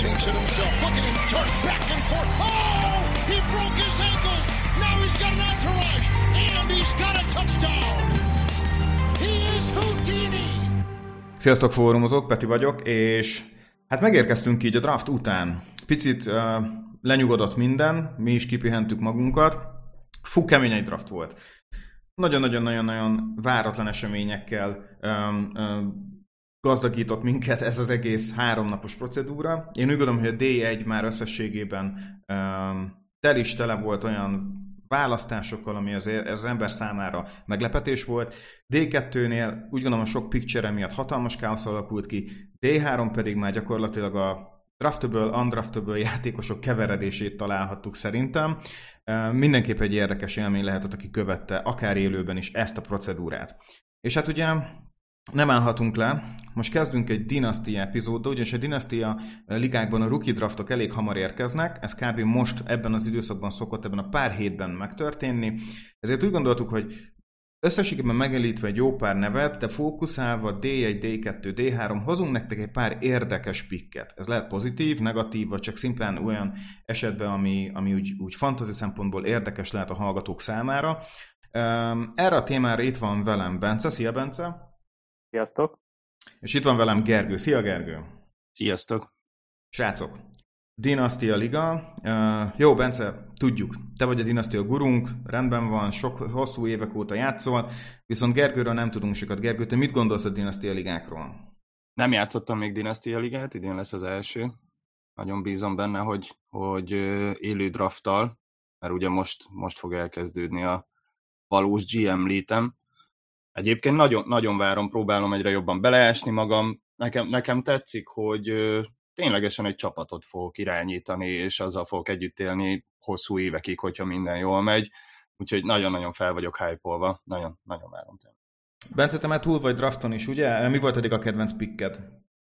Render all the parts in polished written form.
takes it himself. Look at him turn back and forth. Oh, he broke his ankles. Now he's got an entourage, and he's got a touchdown. He is Houdini. Sziasztok, fórumozók, Peti vagyok, és hát megérkeztünk így a draft után. Picit lenyugodott minden, mi is kipihentük magunkat. Fú, kemény egy draft volt. Nagyon-nagyon-nagyon váratlan eseményekkel gazdagított minket ez az egész 3 napos procedúra. Én úgy gondolom, hogy a D1 már összességében tele volt olyan választásokkal, ami az ember számára meglepetés volt. D2-nél úgy gondolom, a sok picture miatt hatalmas káosz alakult ki, D3 pedig már gyakorlatilag a draftable, undraftable játékosok keveredését találhattuk szerintem. Mindenképp egy érdekes élmény lehetett, aki követte akár élőben is ezt a procedúrát. És hát ugye nem állhatunk le, most kezdünk egy dinasztia epizóddal, ugyanis a dinasztia ligákban a rookie draftok elég hamar érkeznek, ez kb. Most ebben az időszakban szokott ebben a pár hétben megtörténni, ezért úgy gondoltuk, hogy összességében megemlítve egy jó pár nevet, de fókuszálva D1, D2, D3 hozunk nektek egy pár érdekes pikket. Ez lehet pozitív, negatív, vagy csak szimplán olyan esetben, ami úgy fantasy szempontból érdekes lehet a hallgatók számára. Erre a témára itt van velem Bence. Szia, Bence! Sziasztok! És itt van velem Gergő. Szia, Gergő! Sziasztok! Srácok, Dinasztia Liga. Jó, Bence, tudjuk, te vagy a Dinasztia gurunk, rendben van, hosszú évek óta játszol, viszont Gergőről nem tudunk sokat. Gergő, te mit gondolsz a Dinasztia Ligákról? Nem játszottam még Dinasztia Ligát, idén lesz az első. Nagyon bízom benne, hogy élő drafttal, mert ugye most fog elkezdődni a valós GM létem. Egyébként nagyon, nagyon várom, próbálom egyre jobban beleásni magam. Nekem tetszik, hogy ténylegesen egy csapatot fogok irányítani, és azzal fogok együtt élni hosszú évekig, hogyha minden jól megy. Úgyhogy nagyon-nagyon fel vagyok hype-olva. Nagyon, nagyon várom tényleg. Bence, te már túl vagy drafton is, ugye? Mi volt eddig a kedvenc picked?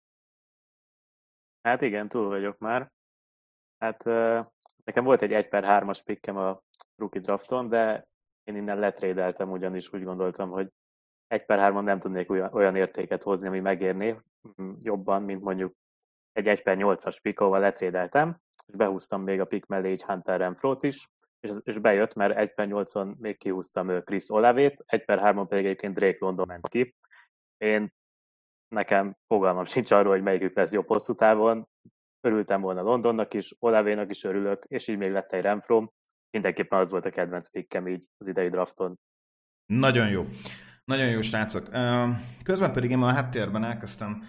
Hát igen, túl vagyok már. Hát nekem volt egy 1/3-as pickem a rookie drafton, de én innen letrédeltem, ugyanis úgy gondoltam, hogy 1/3-on nem tudnék olyan értéket hozni, ami megérné jobban, mint mondjuk egy 1/8-as pick, ahol letrédeltem, és behúztam még a pick mellé egy Hunter Renfrót is, és bejött, mert 1/8-on még kihúztam Chris Olave-t, 1/3-on pedig egyébként Drake London ment ki. Nekem fogalmam sincs arról, hogy melyikük lesz jobb hosszú távon. Örültem volna Londonnak is, Olave-nak is örülök, és így még lett egy Renfró. Mindenképpen az volt a kedvenc pickem így az idei drafton. Nagyon jó. Nagyon jó, srácok. Közben pedig én a háttérben elkezdtem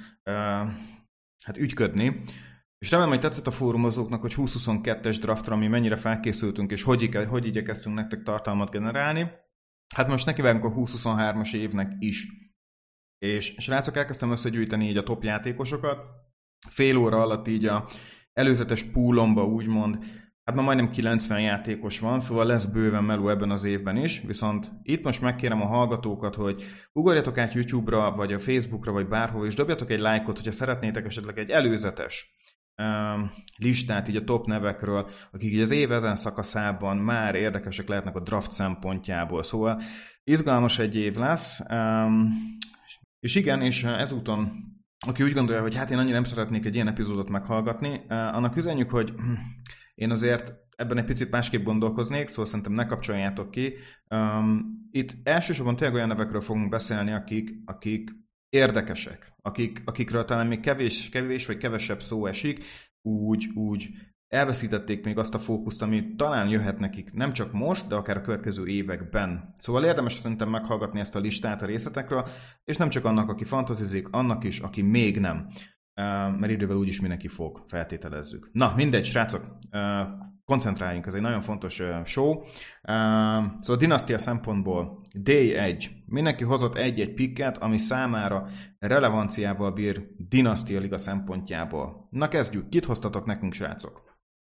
ügyködni, és remélem, hogy tetszett a fórumozóknak, hogy 2022-es draftra mi mennyire felkészültünk, és hogy igyekeztünk nektek tartalmat generálni. Hát most nekivágunk a 2023-as évnek is. És srácok, elkezdtem összegyűjteni így a top játékosokat. Fél óra alatt így a előzetes poolomba úgymond, hát ma majdnem 90 játékos van, szóval lesz bőven meló ebben az évben is, viszont itt most megkérem a hallgatókat, hogy ugorjatok át YouTube-ra, vagy a Facebookra, vagy bárhol, és dobjatok egy lájkot, hogyha szeretnétek esetleg egy előzetes listát így a top nevekről, akik így az év ezen szakaszában már érdekesek lehetnek a draft szempontjából. Szóval izgalmas egy év lesz, és igen, és ezúton aki úgy gondolja, hogy hát én annyira nem szeretnék egy ilyen epizódot meghallgatni, annak üzenjük, hogy én azért ebben egy picit másképp gondolkoznék, szóval szerintem ne kapcsoljátok ki. Itt elsősorban tényleg olyan nevekről fogunk beszélni, akik érdekesek, akikről talán még kevés vagy kevesebb szó esik, úgy elveszítették még azt a fókuszt, ami talán jöhet nekik nem csak most, de akár a következő években. Szóval érdemes szerintem meghallgatni ezt a listát a részletekről, és nem csak annak, aki fantazizik, annak is, aki még nem. Mert idővel úgyis mindenki fog, feltételezzük. Na, mindegy, srácok, koncentráljunk, ez egy nagyon fontos show. Szóval dinasztia szempontból D1. Mindenki hozott egy-egy picket, ami számára relevanciával bír dinasztia liga szempontjából. Na kezdjük, kit hoztatok nekünk, srácok?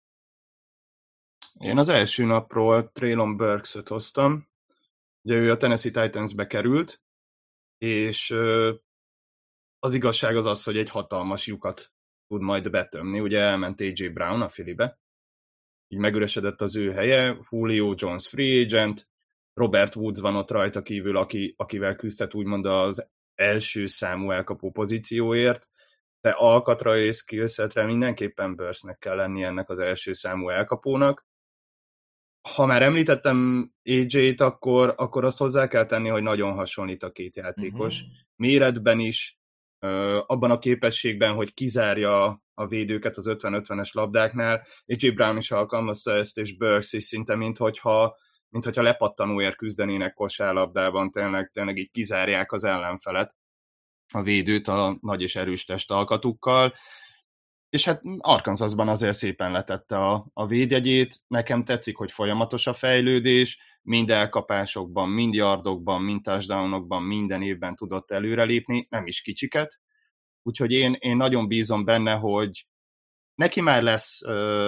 Én az első napról Treylon Burks-öt hoztam. Ugye ő a Tennessee Titansbe került, és az igazság az, hogy egy hatalmas lyukat tud majd betömni. Ugye elment AJ Brown a Phillybe, így megüresedett az ő helye, Julio Jones free agent, Robert Woods van ott rajta kívül, akivel küzdhet úgymond az első számú elkapó pozícióért, de alkatra és skillsetre mindenképpen Burksnek kell lenni ennek az első számú elkapónak. Ha már említettem AJ-t, akkor azt hozzá kell tenni, hogy nagyon hasonlít a két játékos. Méretben is, abban a képességben, hogy kizárja a védőket az 50-50-es labdáknál. AJ Brown is alkalmazza ezt, és Burks is szinte, minthogyha lepattanóért küzdenének kosárlabdában, tényleg így kizárják az ellenfelet, a védőt a nagy és erős testalkatukkal. És hát Arkansasban azért szépen letette a védjegyét. Nekem tetszik, hogy folyamatos a fejlődés, mind elkapásokban, mind yardokban, mind touchdownokban, minden évben tudott előrelépni, nem is kicsiket. Úgyhogy én nagyon bízom benne, hogy neki már lesz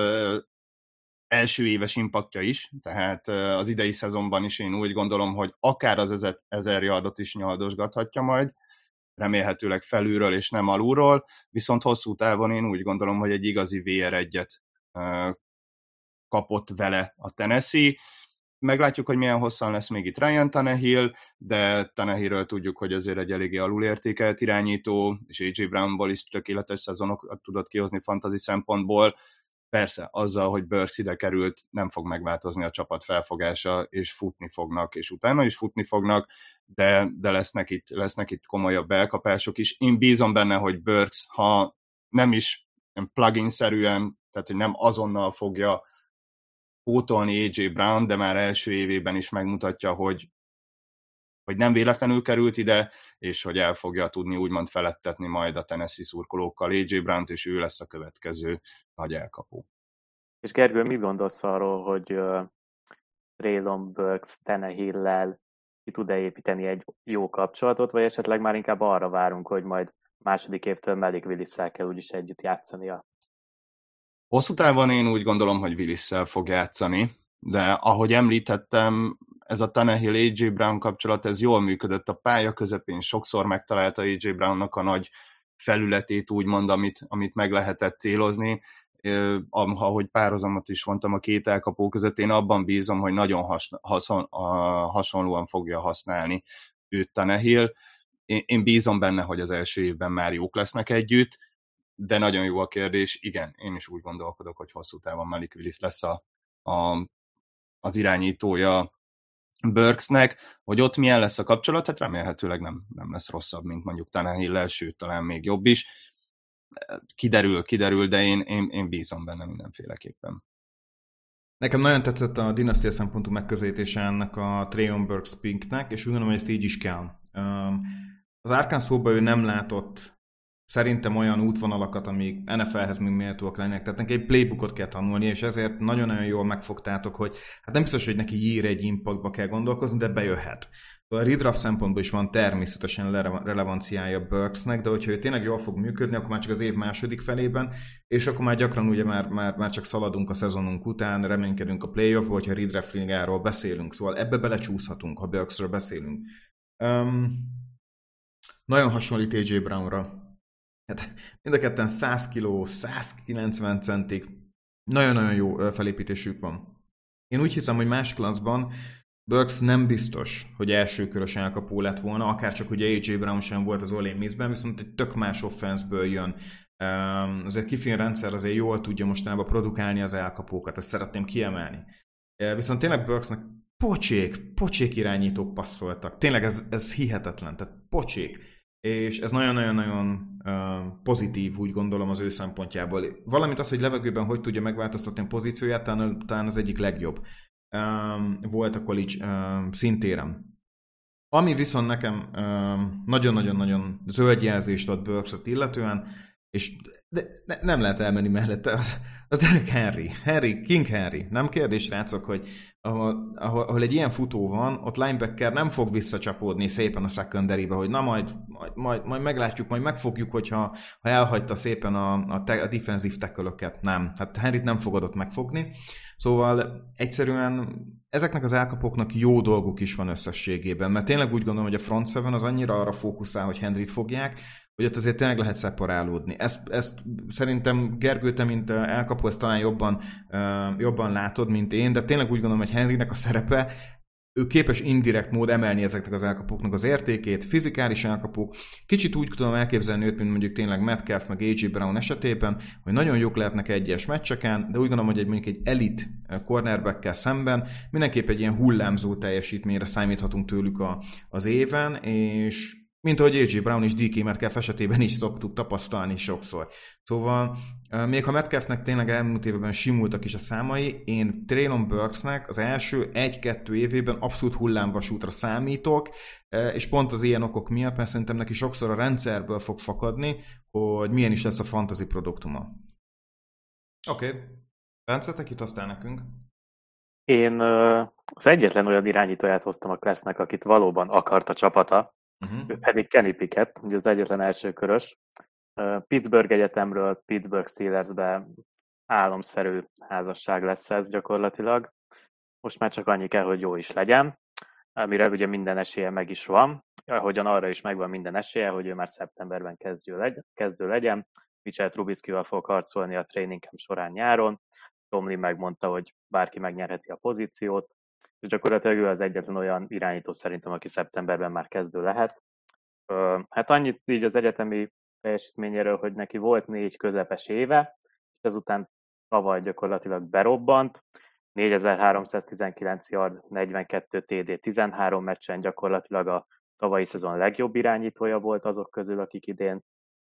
első éves impaktja is, tehát az idei szezonban is én úgy gondolom, hogy akár az 1000 yardot is nyaldosgathatja majd, remélhetőleg felülről és nem alulról, viszont hosszú távon én úgy gondolom, hogy egy igazi VR1-et kapott vele a Tennessee. Meglátjuk, hogy milyen hosszan lesz még itt Ryan Tannehill, de Tannehillről tudjuk, hogy azért egy eléggé alulértékelt irányító, és AJ Brownból is tökéletes szezonokat tudott kihozni fantasy szempontból. Persze, azzal, hogy Burks ide került, nem fog megváltozni a csapat felfogása, és futni fognak, és utána is futni fognak, de lesznek itt komolyabb elkapások is. Én bízom benne, hogy Burks, ha nem is plugin-szerűen, tehát hogy nem azonnal fogja pótolni AJ Brown, de már első évében is megmutatja, hogy nem véletlenül került ide, és hogy el fogja tudni úgymond felettetni majd a Tennessee szurkolókkal AJ Brownt, és ő lesz a következő nagy elkapó. És Gergő, mit gondolsz arról, hogy Treylon Burks Tannehill-lel ki tud-e építeni egy jó kapcsolatot, vagy esetleg már inkább arra várunk, hogy majd második évtől Malik Willis-szel kell úgyis együtt játszania? Hosszú távon én úgy gondolom, hogy Willis-szel fog játszani, de ahogy említettem, ez a Tannehill-AJ Brown kapcsolat, ez jól működött a pálya közepén, sokszor megtalálta AJ Brownnak a nagy felületét, úgymond, amit meg lehetett célozni. Ahogy párhuzamot is vontam a két elkapó között, én abban bízom, hogy nagyon hasonlóan fogja használni őt Tannehill. Én bízom benne, hogy az első évben már jók lesznek együtt, de nagyon jó a kérdés. Igen, én is úgy gondolkodok, hogy hosszú távon Malik Willis lesz az irányítója Burksnek, hogy ott milyen lesz a kapcsolat, hát remélhetőleg nem lesz rosszabb, mint mondjuk Tannehill-lel, sőt, talán még jobb is. Kiderül, de én bízom benne mindenféleképpen. Nekem nagyon tetszett a dinasztia szempontú megközelítése ennek a Treylon Burks pinknek, és úgy gondolom, hogy ezt így is kell. Az Arkansasban ő nem látott szerintem olyan útvonalakat, amik NFL-hez még méltóak lennének. Tehát neki egy playbookot kell tanulni, és ezért nagyon-nagyon jól megfogtátok, hogy hát nem biztos, hogy neki year egy impactba kell gondolkozni, de bejöhet. A redraft szempontból is van természetesen relevanciája Burksnek, de hogyha ő tényleg jól fog működni, akkor már csak az év második felében, és akkor már gyakran ugye már csak szaladunk a szezonunk után, reménykedünk a playoffba, hogyha redraft ligáról beszélünk, szóval ebbe belecsúszhatunk, ha Burksről beszélünk. Nagyon hasonlít AJ Brownra. Hát mind a ketten 100 kg, 190 centig, nagyon-nagyon jó felépítésük van. Én úgy hiszem, hogy más klasszban Burks nem biztos, hogy elsőkörös elkapó lett volna, akárcsak ugye AJ Brown sem volt az Ole Miss-ben, viszont egy tök más offenszből jön. Azért Kiffin rendszer azért jól tudja mostanában produkálni az elkapókat, ezt szeretném kiemelni. Viszont tényleg Burksnek pocsék irányítók passzoltak. Tényleg ez hihetetlen, tehát pocsék. És ez nagyon-nagyon-nagyon pozitív, úgy gondolom, az ő szempontjából. Valamint az, hogy levegőben hogy tudja megváltoztatni a pozícióját, talán az egyik legjobb volt a college szintéren. Ami viszont nekem nagyon-nagyon-nagyon zöld jelzést ad Burks-ot illetően, és nem lehet elmenni mellette, az Derrick Henry, King Henry. Nem kérdés, rácok, hogy ahol egy ilyen futó van, ott linebacker nem fog visszacsapódni szépen a secondary-be, hogy na majd meglátjuk, majd megfogjuk, hogyha elhagyta szépen a defensive tackle-öket. Nem, hát Henryt nem fogod ott megfogni. Szóval egyszerűen ezeknek az elkapóknak jó dolguk is van összességében, mert tényleg úgy gondolom, hogy a front seven az annyira arra fókuszál, hogy Henryt fogják, hogy ott azért tényleg lehet szeparálódni. Ezt szerintem Gergő, te, mint elkapó, ezt talán jobban látod, mint én, de tényleg úgy gondolom, hogy Henrynek a szerepe ő képes indirekt mód emelni ezeknek az elkapóknak az értékét, fizikális elkapók. Kicsit úgy tudom elképzelni őt, mint mondjuk tényleg Metcalf meg A.J. Brown esetében, hogy nagyon jók lehetnek egyes meccseken, de úgy gondolom, hogy mondjuk egy elit cornerbackkel szemben mindenképp egy ilyen hullámzó teljesítményre számíthatunk tőlük az éven, és mint ahogy A.J. Brown és DK Metcalf esetében is szoktuk tapasztalni sokszor. Szóval még ha Metcalfnek tényleg elmúlt évben simultak is a számai, én Treylon Burksnek az első 1-2 évében abszolút hullámvasútra számítok, és pont az ilyen okok miatt, mert szerintem neki sokszor a rendszerből fog fakadni, hogy milyen is lesz a fantasy produktuma. Oké. Bence, te kit hoztál nekünk? Én az egyetlen olyan irányítóját hoztam a Classnek, akit valóban akart a csapata, ő pedig Kenny Pickett, ugye az egyetlen elsőkörös. Pittsburgh Egyetemről Pittsburgh Steelersbe álomszerű házasság lesz ez gyakorlatilag. Most már csak annyi kell, hogy jó is legyen, amire ugye minden esélye meg is van, ahogyan arra is megvan minden esélye, hogy ő már szeptemberben kezdő legyen. Mitchell Trubiskyval fog harcolni a training camp során nyáron. Tomlin megmondta, hogy bárki megnyerheti a pozíciót, és gyakorlatilag ő az egyetlen olyan irányító szerintem, aki szeptemberben már kezdő lehet. Hát annyit így az egyetemi teljesítményéről, hogy neki volt 4 közepes éve, és ezután tavaly gyakorlatilag berobbant, 4319 yard, 42 TD, 13 meccsen gyakorlatilag a tavalyi szezon legjobb irányítója volt azok közül, akik idén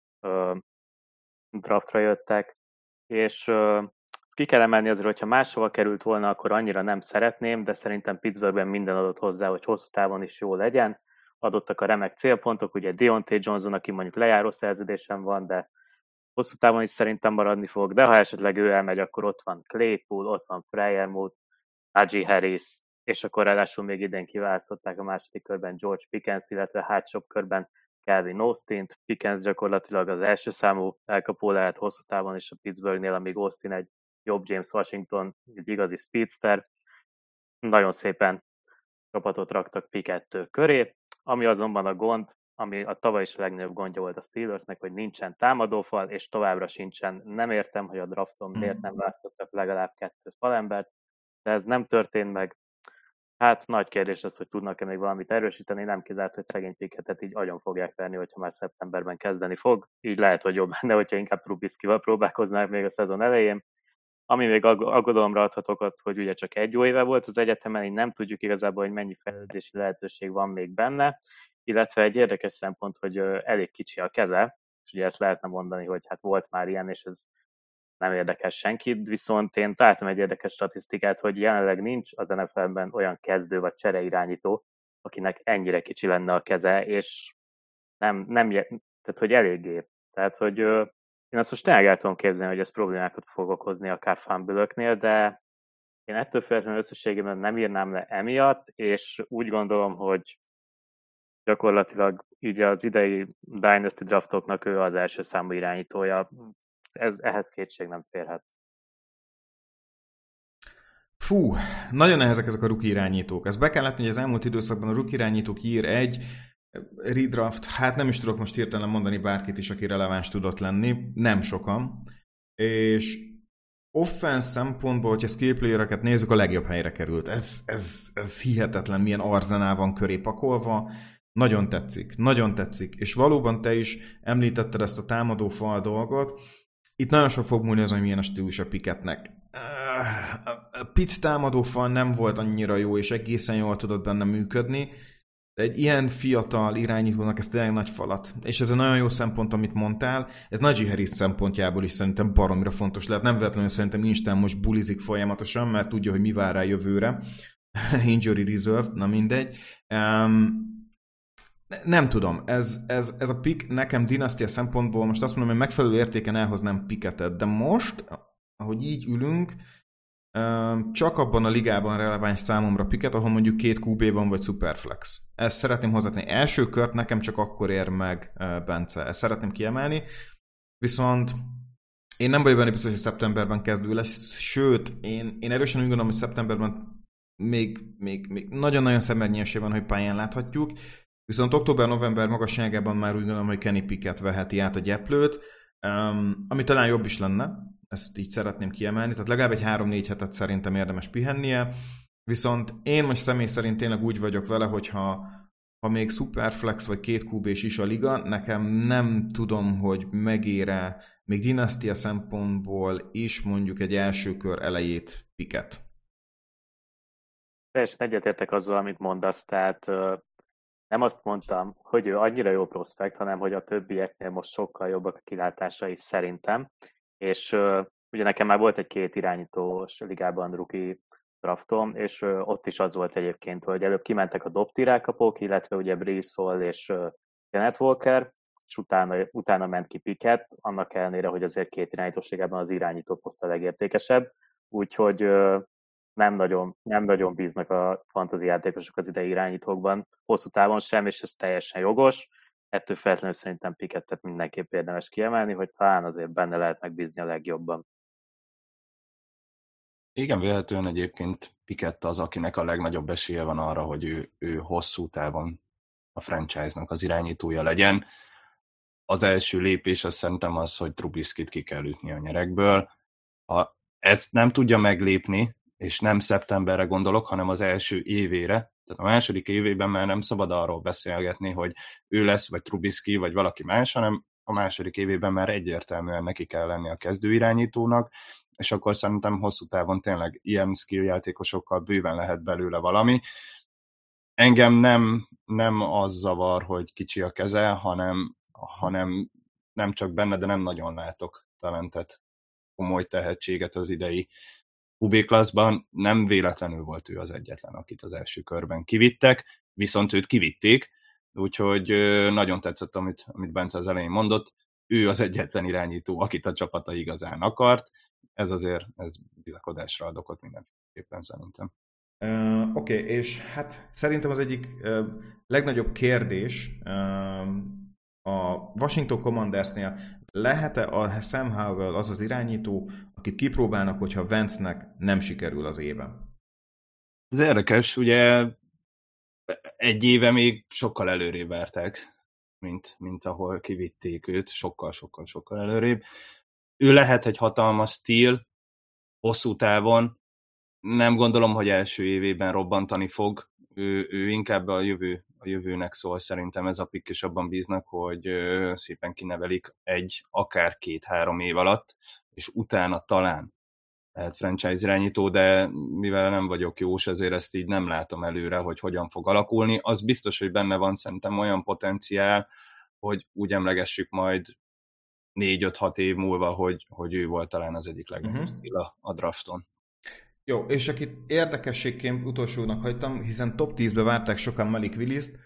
draftra jöttek, és ki kell emelni azért, hogyha máshova került volna, akkor annyira nem szeretném, de szerintem Pittsburghben minden adott hozzá, hogy hosszú távon is jó legyen. Adottak a remek célpontok, ugye Deontay Johnson, aki mondjuk lejáró szerződésen van, de hosszú távon is szerintem maradni fog, de ha esetleg ő elmegy, akkor ott van Claypool, ott van Freiermuth, Najee Harris, és akkor ráadásul még idén kiválasztották a második körben George Pickens-t, illetve hátsóbb körben Calvin Austin-t. Pickens gyakorlatilag az első számú elkapó lehet hosszú távon, és a Pittsburghnél, amíg Austin egy jobb James Washington, egy igazi speedster. Nagyon szépen csapatot raktak Pickett köré, ami azonban a gond, ami a tavaly is a legnagyobb gondja volt a Steelersnek, hogy nincsen támadófal, és továbbra sincsen. Nem értem, hogy a drafton miért nem választottak legalább 2 falembert, de ez nem történt meg. Hát nagy kérdés az, hogy tudnak-e még valamit erősíteni, nem kizárt, hogy szegény Pickettet így agyon fogják verni, hogyha már szeptemberben kezdeni fog. Így lehet, hogy jobb lenne, hogyha inkább Trubiskyval próbálkoznák még a szezon elején. Ami még aggodalomra adhatok, hogy ugye csak 1 jó éve volt az egyetemen, így nem tudjuk igazából, hogy mennyi fejlődési lehetőség van még benne, illetve egy érdekes szempont, hogy elég kicsi a keze, és ugye ezt lehetne mondani, hogy hát volt már ilyen, és ez nem érdekel senkit, viszont én találtam egy érdekes statisztikát, hogy jelenleg nincs az NFL-ben olyan kezdő vagy csereirányító, akinek ennyire kicsi lenne a keze, és tehát hogy eléggé. Tehát, hogy én azt most tényleg el tudom képzelni, hogy ez problémákat fog okozni akár fumble-öknél, de én ettől függetlenül összességében nem írnám le emiatt, és úgy gondolom, hogy gyakorlatilag így az idei Dynasty draftoknak ő az első számú irányítója. Ehhez kétség nem férhet. Fú, nagyon nehezek ezek a rookie irányítók. Ezt be kell látni, hogy az elmúlt időszakban a rookie irányítók year 1 redraft, hát nem is tudok most hirtelen mondani bárkit is, aki releváns tudott lenni, nem sokan. És offense szempontból, hogyha skill playereket nézzük, a legjobb helyre került. Ez hihetetlen, milyen arzenál van köré pakolva. Nagyon tetszik, nagyon tetszik. És valóban te is említetted ezt a támadófal dolgot. Itt nagyon sok fog múlni az, hogy milyen a stílus a Pickettnek. A Pitts támadófal nem volt annyira jó, és egészen jól tudott benne működni. De egy ilyen fiatal irányítónak ez tényleg nagy falat. És ez egy nagyon jó szempont, amit mondtál. Ez Najee Harris szempontjából is szerintem baromira fontos lehet. Nem véletlenül szerintem Instán most bulizik folyamatosan, mert tudja, hogy mi vár rá jövőre. Injury reserved, na mindegy. Nem tudom, ez a pick nekem dinasztia szempontból, most azt mondom, hogy megfelelő értéken elhoznám Pickettet, de most, ahogy így ülünk, csak abban a ligában releváns számomra Pickett, ahol mondjuk 2 QB van, vagy Superflex. Ezt szeretném hozzátenni. Első kört nekem csak akkor ér meg Bence. Ezt szeretném kiemelni. Viszont én nem vagyok benne biztos, hogy szeptemberben kezdő lesz. Sőt, én erősen úgy gondolom, hogy szeptemberben még nagyon-nagyon szemernyi esély van, hogy pályán láthatjuk. Viszont október-november magasságában már úgy gondolom, hogy Kenny Pickett veheti át a gyeplőt, ami talán jobb is lenne, ezt így szeretném kiemelni, tehát legalább egy 3-4 hetet szerintem érdemes pihennie, Viszont én most személy szerint tényleg úgy vagyok vele, hogyha még Superflex vagy 2 QB-s is a liga, nekem nem tudom, hogy megér-e még dinasztia szempontból is mondjuk egy első kör elejét picket. Teljesen egyetértek azzal, amit mondasz, tehát nem azt mondtam, hogy ő annyira jó prospekt, hanem hogy a többieknél most sokkal jobbak a kilátásai szerintem, és ugye nekem már volt egy 2 irányítós ligában rookie draftom, és ott is az volt egyébként, hogy előbb kimentek a dobtirákapók, illetve ugye Breece Hall és Kenneth Walker, és utána ment ki Pickett, annak ellenére, hogy azért 2 irányítós ligában az irányító poszt a legértékesebb, úgyhogy nem nagyon bíznak a fantasy játékosok az idei irányítókban, hosszú távon sem, és ez teljesen jogos. Ettől feltétlenül szerintem Pickettet mindenképp érdemes kiemelni, hogy talán azért benne lehet megbízni a legjobban. Igen, véletlenül egyébként Pickett az, akinek a legnagyobb esélye van arra, hogy ő hosszú távon a franchise-nak az irányítója legyen. Az első lépés az szerintem az, hogy Trubiskit ki kell ütni a nyerekből. Ha ezt nem tudja meglépni, és nem szeptemberre gondolok, hanem az első évére, tehát a második évében már nem szabad arról beszélgetni, hogy ő lesz, vagy Trubisky, vagy valaki más, hanem a második évében már egyértelműen neki kell lenni a kezdőirányítónak, és akkor szerintem hosszú távon tényleg ilyen skill játékosokkal bőven lehet belőle valami. Engem nem az zavar, hogy kicsi a keze, hanem nem csak benne, de nem nagyon látok talentet, komoly tehetséget az idei QB klasszban. Nem véletlenül volt ő az egyetlen, akit az első körben kivittek, viszont őt kivitték, úgyhogy nagyon tetszett, amit Bence az elején mondott. Ő az egyetlen irányító, akit a csapata igazán akart. Ez bizakodásra ad okot mindenképpen szerintem. Oké, és hát szerintem az egyik legnagyobb kérdés a Washington Commandersnél lehet-e a Sam Howell az irányító, akit kipróbálnak, hogyha Vance-nek nem sikerül az éve? Ez érdekes, ugye egy éve még sokkal előrébb várták, mint ahol kivitték őt, sokkal előrébb. Ő lehet egy hatalmas stíl, hosszú távon, nem gondolom, hogy első évében robbantani fog, ő inkább a jövőnek szól, szerintem ez a pick, és abban bíznak, hogy szépen kinevelik akár 2-3 év alatt, és utána talán lehet franchise irányító, de mivel nem vagyok jós, ezért ezt így nem látom előre, hogy hogyan fog alakulni. Az biztos, hogy benne van szerintem olyan potenciál, hogy úgy emlegessük majd 4-5-6 év múlva, hogy ő volt talán az egyik legnagyobb stíl a drafton. Jó, és akit érdekességként utolsónak hagytam, hiszen top 10-be várták sokan Malik Willis-t.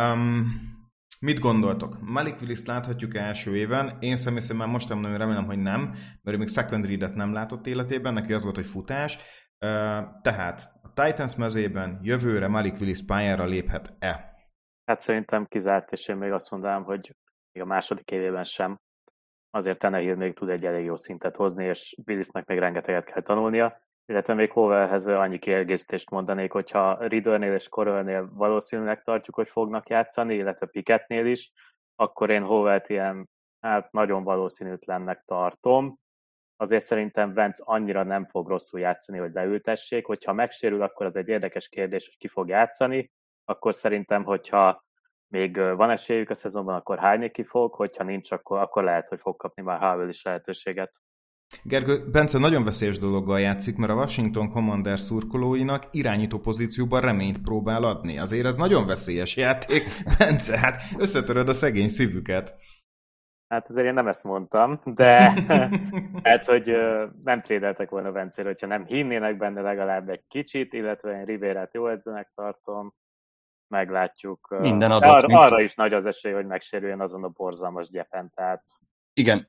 Mit gondoltok? Malik Willis-t láthatjuk első éven? Én személy szerint már most nem remélem, hogy nem, mert ő még second read-et nem látott életében, neki az volt, hogy futás. Tehát a Titans mezében jövőre Malik Willis pályára léphet-e? Hát szerintem kizárt, és én még azt mondanám, hogy még a második évében sem. Azért Tannehill még tud egy elég jó szintet hozni, és Willisnek még rengeteget kell tanulnia. Illetve még Howellhez annyi kiegészítést mondanék, hogyha Riddernél és Corralnél valószínűleg tartjuk, hogy fognak játszani, illetve Pickettnél is, akkor én Howellt ilyen nagyon valószínűtlennek tartom. Azért szerintem Vance annyira nem fog rosszul játszani, hogy leültessék. Hogyha megsérül, akkor az egy érdekes kérdés, hogy ki fog játszani. Akkor szerintem, hogyha még van esélyük a szezonban, akkor Highney ki fog, hogyha nincs, akkor lehet, hogy fog kapni már Howell is lehetőséget. Gergő, Bence nagyon veszélyes dologgal játszik, mert a Washington Commanders szurkolóinak irányító pozícióban reményt próbál adni. Azért ez nagyon veszélyes játék. Bence, hát összetöröd a szegény szívüket. Hát azért én nem ezt mondtam, de hát, hogy nem trédeltek volna Vencére, hogyha nem hinnének benne legalább egy kicsit, illetve én Rivérát jó edzőnek tartom, meglátjuk. Minden adott. Arra is nagy az esély, hogy megsérüljön azon a borzalmas gyepen, tehát... Igen,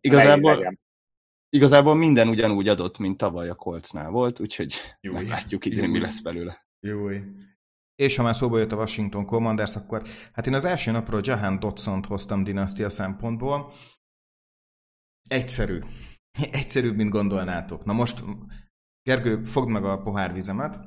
igazából minden ugyanúgy adott, mint tavaly a Coltsnál volt, úgyhogy meglátjuk idén, mi lesz belőle. Jói. És ha már szóba jött a Washington Commanders, akkor hát én az első napról Jahan Dodsont hoztam dinasztia szempontból. Egyszerűbb, mint gondolnátok. Na most, Gergő, fogd meg a pohárvizemet.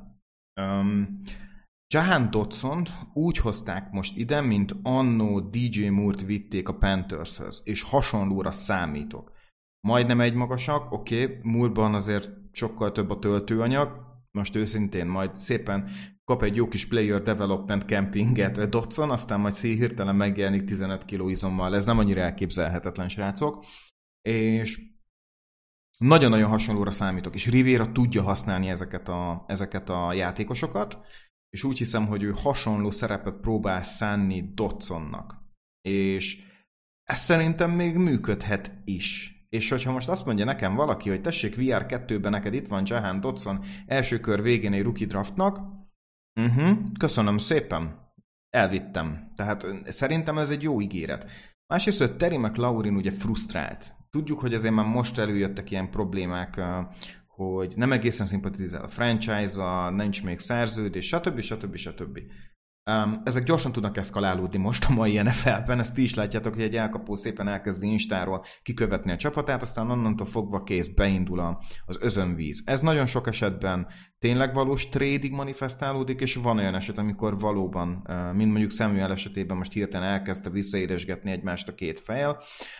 Jahan Dodsont úgy hozták most ide, mint annó DJ Moore-t vitték a Panthershöz, és hasonlóra számítok. Majdnem egymagasak, oké, múltban azért sokkal több a töltőanyag, most őszintén, majd szépen kap egy jó kis player development campinget Dodson, aztán majd hirtelen megjelenik 15 kg izommal. Ez nem annyira elképzelhetetlen, srácok. És nagyon-nagyon hasonlóra számítok, és Rivera tudja használni ezeket a játékosokat, és úgy hiszem, hogy ő hasonló szerepet próbál szánni Dodsonnak. És ez szerintem még működhet is. És hogyha most azt mondja nekem valaki, hogy tessék VR2-ben neked itt van Jahan Dodson első kör végén egy rookie draftnak, köszönöm szépen, elvittem. Tehát szerintem ez egy jó ígéret. Másrészt, hogy Terry McLaurin ugye frusztrált. Tudjuk, hogy azért már most előjöttek ilyen problémák, hogy nem egészen szimpatizál a franchise-a, nincs még szerződés, stb. Ezek gyorsan tudnak eszkalálódni most a mai NFL-ben, ezt ti is látjátok, hogy egy elkapó szépen elkezdi Instáról kikövetni a csapatát, aztán onnantól fogva kész, beindul az özönvíz. Ez nagyon sok esetben tényleg valós trédig manifestálódik, és van olyan eset, amikor valóban, mint mondjuk Samuel esetében most hirtelen elkezdte visszaéresgetni egymást a két fejjel.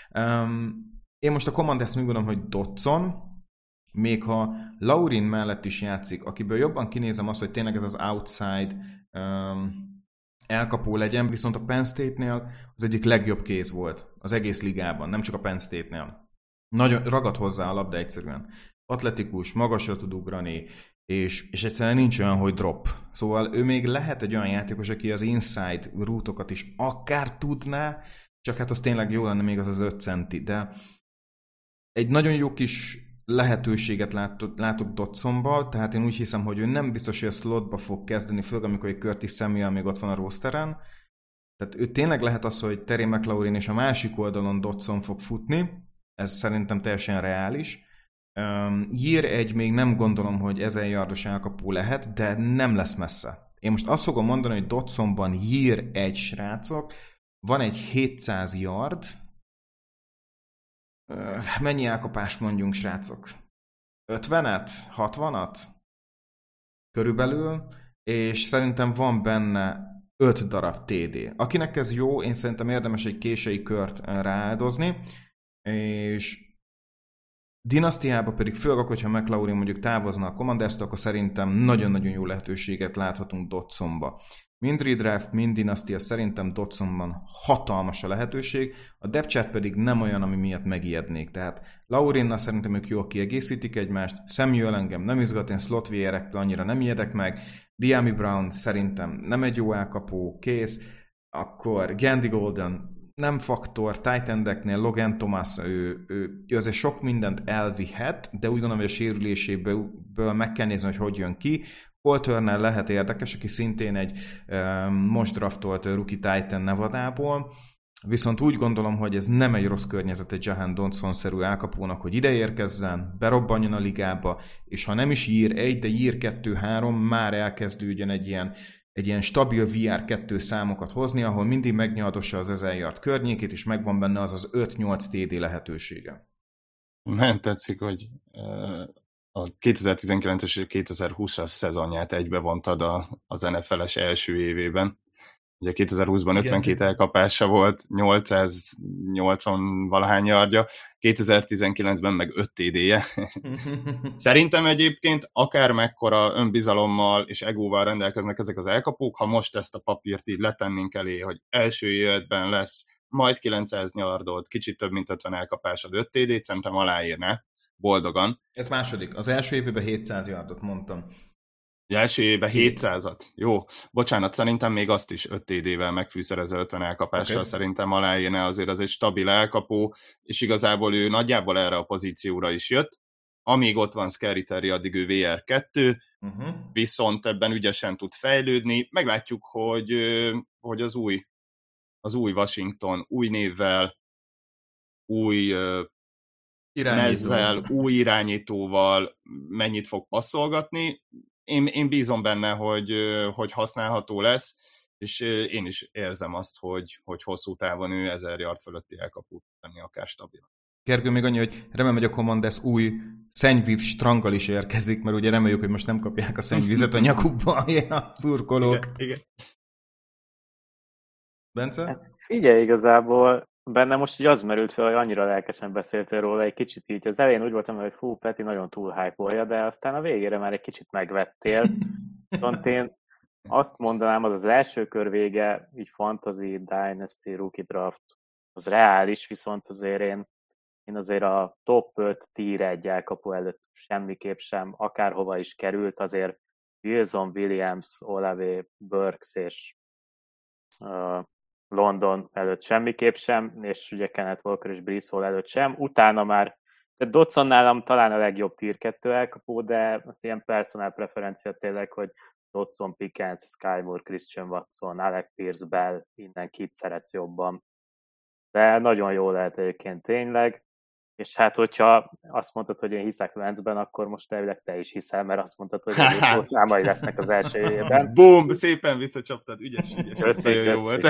Én most a Commanders úgy gondolom, hogy Dodson, még ha Laurin mellett is játszik, akiből jobban kinézem azt, hogy tényleg ez az outside elkapó legyen, viszont a Penn State-nél az egyik legjobb kéz volt az egész ligában, nem csak a Penn State-nél. Nagyon ragad hozzá a labda egyszerűen. Atletikus, magasra tud ugrani, és egyszerűen nincs olyan, hogy drop. Szóval ő még lehet egy olyan játékos, aki az inside rútokat is akár tudná, csak hát az tényleg jó lenne még az 5 centi, de egy nagyon jó kis lehetőséget látok Dodsonba, tehát én úgy hiszem, hogy ő nem biztos, hogy a slotba fog kezdeni, főleg amikor egy Curtis Samuel még ott van a rosteren. Tehát ő tényleg lehet az, hogy Terry McLaurin és a másik oldalon Dodson fog futni, ez szerintem teljesen reális. Year 1 még nem gondolom, hogy 1000 yardos elkapó lehet, de nem lesz messze. Én most azt fogom mondani, hogy Dodsonban Year 1 srácok, van egy 700 yard, mennyi elkapást mondjunk, srácok? 50-et? 60-at? Körülbelül, és szerintem van benne 5 darab TD. Akinek ez jó, én szerintem érdemes egy késői kört rááldozni, és dinasztiába pedig főleg akkor, hogyha McLaurin mondjuk távozna a Commanders-től, akkor szerintem nagyon-nagyon jó lehetőséget láthatunk Dodsonba. Mind redraft, mind dinasztia, szerintem Dodsonban hatalmas a lehetőség, a depth chart pedig nem olyan, ami miatt megijednék. Tehát Laurinnal szerintem ők jól kiegészítik egymást, Samuel engem nem izgat, én slot VR-ektől annyira nem ijedek meg, Dyami Brown szerintem nem egy jó elkapó, kész, akkor Gandy Golden nem faktor, tight endeknél Logan Thomas, ő azért sok mindent elvihet, de úgy gondolom, hogy a sérüléséből meg kell nézni, hogy jön ki. Cole Turner lehet érdekes, aki szintén egy most draftolt rookie Titan Nevadából, viszont úgy gondolom, hogy ez nem egy rossz környezet egy Jahan Dodson-szerű elkapónak, hogy ide érkezzen, berobbanjon a ligába, és ha nem is Year 1, de Year 2-3 már elkezdődjön egy ilyen stabil VR2 számokat hozni, ahol mindig megnyadossa az 1000 yard környékét, és megvan benne az 5-8 TD lehetősége. Nem tetszik, hogy a 2019-es és 2020-as szezonját egybevontad az NFL-es első évében. Ugye 2020-ban 52 elkapása volt, 880 valahány yardja, 2019-ben meg 5 TD-je. Szerintem egyébként akár mekkora önbizalommal és egóval rendelkeznek ezek az elkapók, ha most ezt a papírt így letennénk elé, hogy első életben lesz majd 900 yardot, kicsit több mint 50 elkapásod, 5 TD-t, szerintem aláírná boldogan. Ez második. Az első évben 700 yardot mondtam. Az első évben 700-at. Jó, bocsánat, szerintem még azt is 5 TD-vel megfűszerező 50 elkapással szerintem aláírná, azért az egy stabil elkapó, és igazából ő nagyjából erre a pozícióra is jött. Amíg ott van Scary Terry, addig ő VR2, viszont ebben ügyesen tud fejlődni. Meglátjuk, hogy az új Washington, új névvel, új mezzel, új irányítóval mennyit fog passzolgatni. Én bízom benne, hogy használható lesz, és én is érzem azt, hogy hosszú távon ő 1000 yard fölötti elkapót tenni akár stabilan. Gergő, még annyi, hogy remélem, hogy a Commanders új szennyvíz stranggal is érkezik, mert ugye reméljük, hogy most nem kapják a szennyvizet a nyakukba a szurkolók. Igen. Bence? Hát figyelj, igazából Bennem most így az merült fel, hogy annyira lelkesen beszéltél róla, egy kicsit így. Az elején úgy voltam, hogy fú, Peti nagyon túl hype-olja, de aztán a végére már egy kicsit megvettél. Viszont én azt mondanám, az első kör vége, így Fantasy, Dynasty, Rookie Draft, az reális, viszont azért én azért a top 5 tier 1 elkapó előtt semmiképp sem, akárhova is került, azért Wilson, Williams, Olave, Burks és London előtt semmiképp sem, és ugye Kenneth Walker és Breece Hall előtt sem. Utána már, tehát Dodson nálam talán a legjobb tier 2 elkapó, de az ilyen personal preferencia tényleg, hogy Dodson, Pickens, Sky Moore, Christian Watson, Alec Pierce, Bell, innen kit szeretsz jobban. De nagyon jó lehet egyébként tényleg. És hát, hogyha azt mondtad, hogy én hiszek Wentzben, akkor most elvileg te is hiszel, mert azt mondtad, hogy jó számai lesznek az első évben. Bum, szépen visszacsaptad, ügyes. Köszi. Jó volt.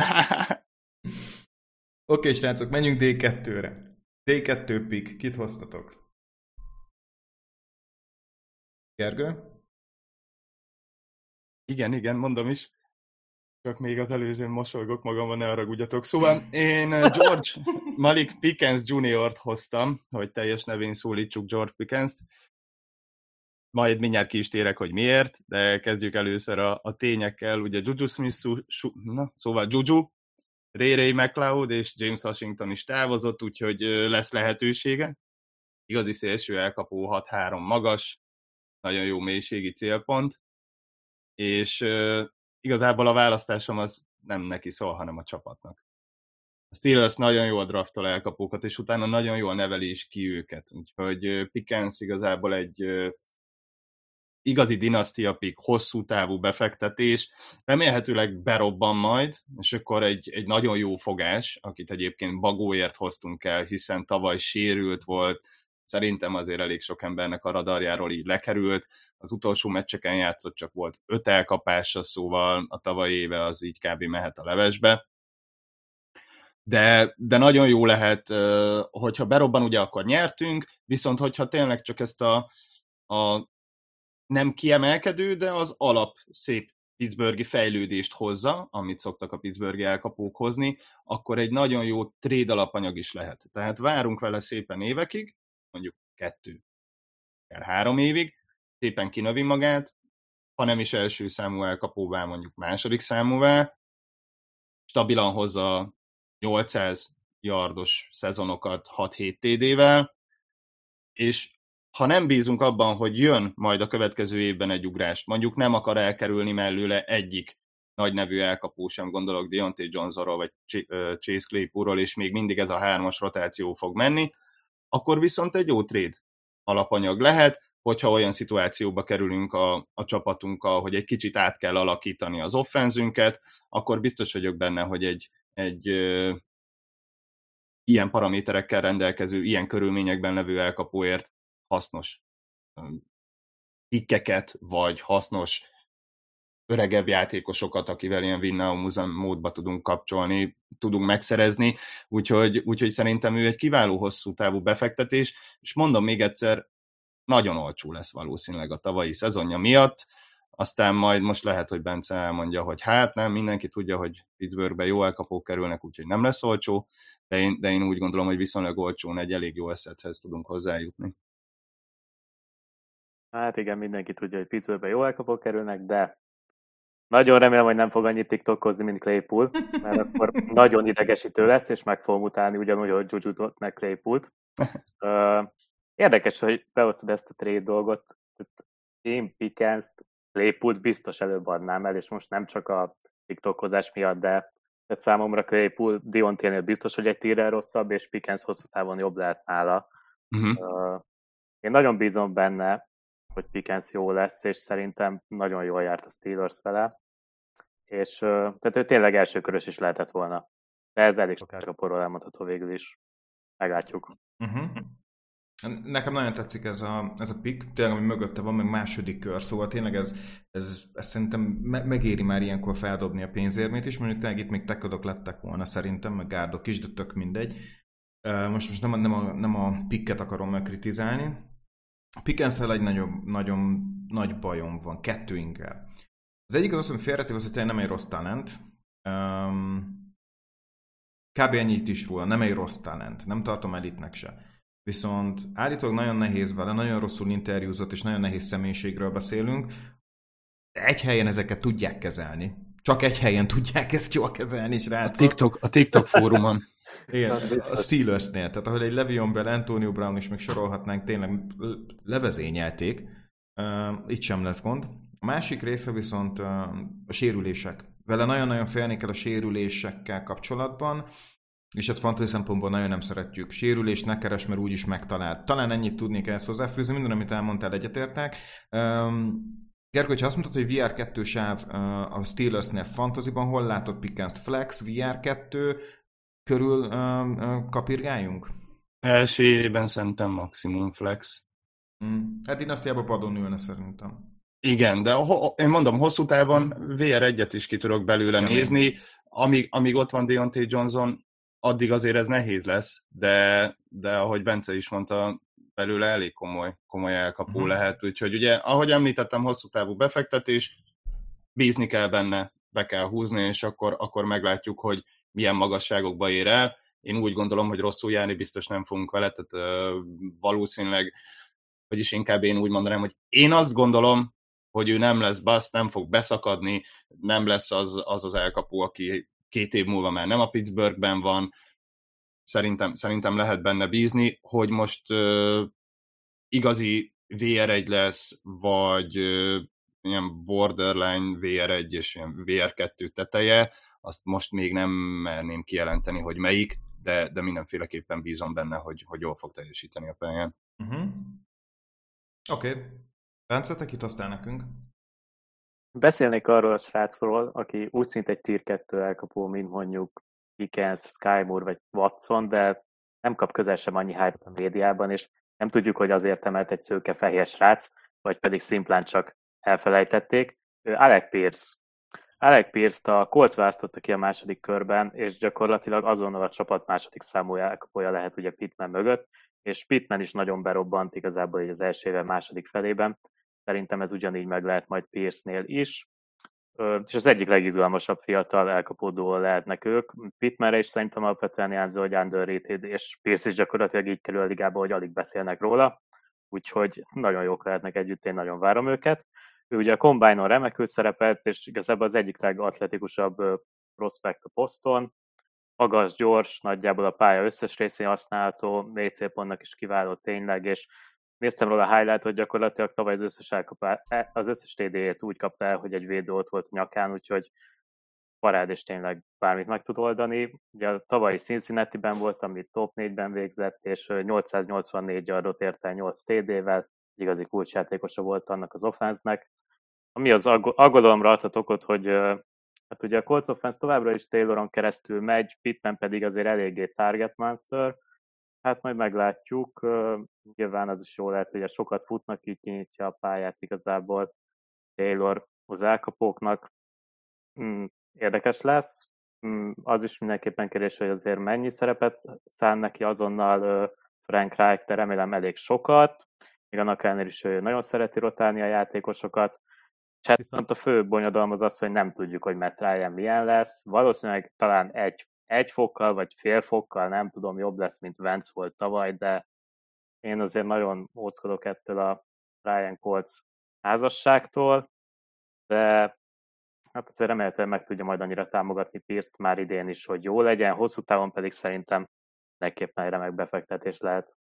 Oké, srácok, menjünk D2-re. D2 pick, kit hoztatok? Gergő? Igen, mondom is. Csak még az előzőn mosolygok magamban, ne haragudjatok. Szóval én George Malik Pickens Jr.-t hoztam, hogy teljes nevén szólítsuk George Pickens-t. Majd mindjárt ki is térek, hogy miért, de kezdjük először a tényekkel. Ugye Juju szóval Juju, Ray McLeod és James Washington is távozott, úgyhogy lesz lehetősége. Igazi szélső elkapó 6-3 magas, nagyon jó mélységi célpont, és igazából a választásom az nem neki szól, hanem a csapatnak. A Steelers nagyon jól draftol elkapókat, és utána nagyon jól neveli is ki őket. Úgyhogy Pickens igazából egy igazi dinasztia pick, hosszú távú befektetés, remélhetőleg berobban majd, és akkor egy nagyon jó fogás, akit egyébként Bagóért hoztunk el, hiszen tavaly sérült volt, szerintem azért elég sok embernek a radarjáról így lekerült, az utolsó meccseken játszott, csak volt 5 elkapása, szóval a tavalyi éve az így kb. Mehet a levesbe. De nagyon jó lehet, hogyha berobban, ugye akkor nyertünk, viszont hogyha tényleg csak ezt a nem kiemelkedő, de az alap szép pittsburghi fejlődést hozza, amit szoktak a pittsburghi elkapók hozni, akkor egy nagyon jó trade alapanyag is lehet. Tehát várunk vele szépen évekig, mondjuk 2-3 évig, szépen kinövi magát, ha nem is első számú elkapóvá, mondjuk második számúvá, stabilan hozza 800 yardos szezonokat 6-7 TD-vel, és ha nem bízunk abban, hogy jön majd a következő évben egy ugrás, mondjuk nem akar elkerülni mellőle egyik nagy nevű elkapó sem, gondolok Deontay Johnsonról vagy Chase Claypoolról, és még mindig ez a 3-as rotáció fog menni, akkor viszont egy jó trade alapanyag lehet, hogyha olyan szituációba kerülünk a csapatunkkal, hogy egy kicsit át kell alakítani az offenzünket, akkor biztos vagyok benne, hogy egy ilyen paraméterekkel rendelkező, ilyen körülményekben levő elkapóért hasznos pikkeket, vagy hasznos öregebb játékosokat, akivel ilyen win-now módba tudunk kapcsolni, tudunk megszerezni, úgyhogy szerintem ő egy kiváló hosszú távú befektetés, és mondom még egyszer, nagyon olcsó lesz valószínűleg a tavalyi szezonja miatt, aztán majd most lehet, hogy Bence elmondja, hogy hát nem, mindenki tudja, hogy Pittsburghbe jó elkapók kerülnek, úgyhogy nem lesz olcsó, de én úgy gondolom, hogy viszonylag olcsón egy elég jó assethez tudunk hozzájutni. Hát igen, mindenki tudja, hogy Pittsburghbe jó elkapók kerülnek, de nagyon remélem, hogy nem fog annyit tiktokozni, mint Claypool, mert akkor nagyon idegesítő lesz, és meg fogom utálni ugyanúgy, hogy Juju-t meg Claypoolt. Érdekes, hogy behoztad ezt a trade dolgot. Én Pickens-t, Claypoolt biztos előbb adnám el, és most nem csak a tiktokozás miatt, de számomra Claypool Deontaynél biztos, hogy egy tírrel rosszabb, és Pickens hosszú távon jobb lehet nála. Én nagyon bízom benne, hogy Pickens jó lesz, és szerintem nagyon jól járt a Steelers vele. És tehát ő tényleg elsőkörös is lehetett volna. De ez elég sok elkapóról elmondható végül is. Meglátjuk. Nekem nagyon tetszik ez a pick, tényleg, ami mögötte van, meg második kör, szóval tényleg ez szerintem megéri már ilyenkor feldobni a pénzérmét is, mondjuk tényleg itt még tekadok lettek volna szerintem, meg gárdok is, de tök mindegy. Most nem a picket akarom megkritizálni. A Pickens-tel egy nagyon nagy bajom van, 2 inkább. Az egyik az, hogy félretéve az, hogy tényleg nem egy rossz talent, Kb. Ennyit is róla, nem egy rossz talent, nem tartom elitnek se. Viszont állítólag nagyon nehéz vele, nagyon rosszul interjúzott, és nagyon nehéz személyiségről beszélünk. Egy helyen ezeket tudják kezelni. Csak egy helyen tudják ezt jól kezelni, srácok. A TikTok fórumon. Igen, a Steelersnél, tehát ahol egy Le'Veon Bell, Antonio Brown is még sorolhatnánk, tényleg levezényelték, itt sem lesz gond. A másik része viszont a sérülések. Vele nagyon-nagyon félni kell a sérülésekkel kapcsolatban, és ezt fantasy szempontból nagyon nem szeretjük. Sérülést ne keres, mert úgyis megtalált. Talán ennyit tudnék ehhez hozzáfűzni, minden, amit elmondtál, egyetértek. Gergő, hogyha azt mondtad, hogy VR2 sáv a Steelersnél fantasyban, hol látod Pickens-t? Flex, VR2 körül kapirgáljunk? Első évben szerintem maximum flex. Hát Dynasty-ában padon ülne szerintem. Igen, de én mondom, hosszú távon VR1-et is ki tudok belőle nézni. Amíg ott van Deontay Johnson, addig azért ez nehéz lesz, de ahogy Bence is mondta, belőle elég komoly elkapó lehet. Úgyhogy ugye, ahogy említettem, hosszú távú befektetés, bízni kell benne, be kell húzni, és akkor meglátjuk, hogy milyen magasságokba ér el. Én úgy gondolom, hogy rosszul járni biztos nem fogunk vele, tehát valószínűleg, vagyis inkább én úgy mondanám, hogy én azt gondolom, hogy ő nem lesz bust, nem fog beszakadni, nem lesz az elkapó, aki 2 év múlva már nem a Pittsburghben van. Szerintem lehet benne bízni, hogy most igazi VR1 lesz, vagy ilyen borderline VR1 és ilyen VR2 teteje, azt most még nem merném kijelenteni, hogy melyik, de mindenféleképpen bízom benne, hogy jól fog teljesíteni a pályán. Oké. Bence, te kitasztál nekünk? Beszélnék arról a srácról, aki úgy szint egy tier 2 elkapó, mint mondjuk Pickens, Sky Moore vagy Watson, de nem kap közel sem annyi hype a médiában, és nem tudjuk, hogy azért emelt egy szőke-fehér srác, vagy pedig szimplán csak elfelejtették. Alec Pierce. Alec Pierce-t a Colts választotta ki a második körben, és gyakorlatilag azonnal a csapat második számú elkapója lehet ugye Pittman mögött, és Pittman is nagyon berobbant igazából így az első éve második felében. Szerintem ez ugyanígy meg lehet majd Pierce-nél is. És az egyik legizgalmasabb fiatal elkapódó lehetnek ők. Pittmanre is szerintem alapvetően jellemző, hogy underrated, és Pierce is gyakorlatilag így kerül a ligába, hogy alig beszélnek róla. Úgyhogy nagyon jók lehetnek együtt, én nagyon várom őket. Ő ugye a Combine-on remekül szerepelt, és igazából az egyik legatletikusabb prospekt a poszton. Magas, gyors, nagyjából a pálya összes részén használható, 4 célpontnak is kiváló tényleg, és néztem róla a highlight, hogy gyakorlatilag tavaly az összes TD-jét úgy kapta el, hogy egy védő ott volt a nyakán, úgyhogy parád és tényleg bármit meg tud oldani. Ugye a tavalyi Cincinnati-ben volt, amit top 4-ben végzett, és 884 yardot ért el 8 TD-vel, igazi kulcsjátékosa volt annak az offense-nek. Ami az aggodalomra adhat okot, hogy hát ugye a Colts offense továbbra is Tayloron keresztül megy, Pittman pedig azért eléggé target monster. Hát majd meglátjuk. Nyilván az is jó lehet, hogy sokat futnak, így kinyitja a pályát igazából Taylor az elkapóknak. Érdekes lesz. Az is mindenképpen kérdés, hogy azért mennyi szerepet szán neki azonnal Frank Reich, de remélem elég sokat. Még annak ellenére is nagyon szereti rotálni a játékosokat. És hát viszont a fő bonyodalom az az, hogy nem tudjuk, hogy Matt Ryan milyen lesz. Valószínűleg talán egy fokkal, vagy fél fokkal, nem tudom, jobb lesz, mint Wentz volt tavaly, de én azért nagyon óckodok ettől a Ryan Colts házasságtól, de hát azért remélhetően meg tudja majd annyira támogatni Pierce-t már idén is, hogy jó legyen, hosszú távon pedig szerintem megképpen egy remek befektetés lehet.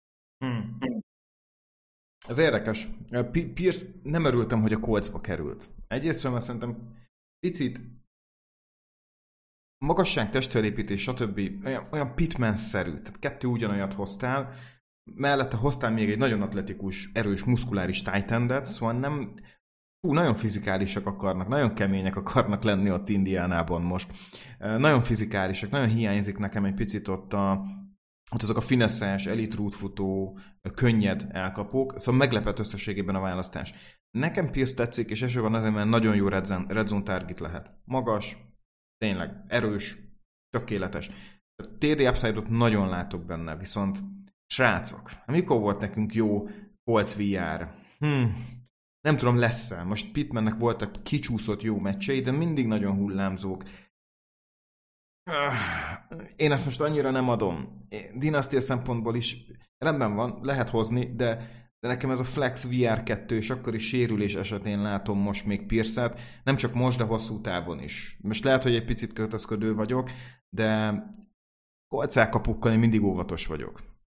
Ez érdekes. Pierce nem örültem, hogy a Coltsba került. Egyrészt, mert szerintem picit magasság, testfelépítés, stb. Olyan Pittman-szerű. Tehát 2 ugyanolyat hoztál, mellette hoztál még egy nagyon atletikus, erős, muszkuláris tight endet, szóval nem... nagyon fizikálisak akarnak, nagyon kemények akarnak lenni ott Indiánában most. Nagyon fizikálisak, nagyon hiányzik nekem egy picit ott azok a fineszes, elite route futó, könnyed elkapók, szóval meglepett összességében a választás. Nekem Pierce tetszik, és elsősorban azért, mert nagyon jó red zone target lehet. Magas, tényleg erős, tökéletes. A TD upside-ot nagyon látok benne, viszont srácok, amikor volt nekünk jó Colts VR? Nem tudom, lesz-e. Most Pittmannek voltak kicsúszott jó meccsei, de mindig nagyon hullámzók. én ezt most annyira nem adom. Dinasztia szempontból is rendben van, lehet hozni, de nekem ez a Flex VR 2, és akkor is sérülés esetén látom most még Pierce-et, nem csak most, de hosszú távon is. Most lehet, hogy egy picit kötözködő vagyok, de kolcákapukkal én mindig óvatos vagyok.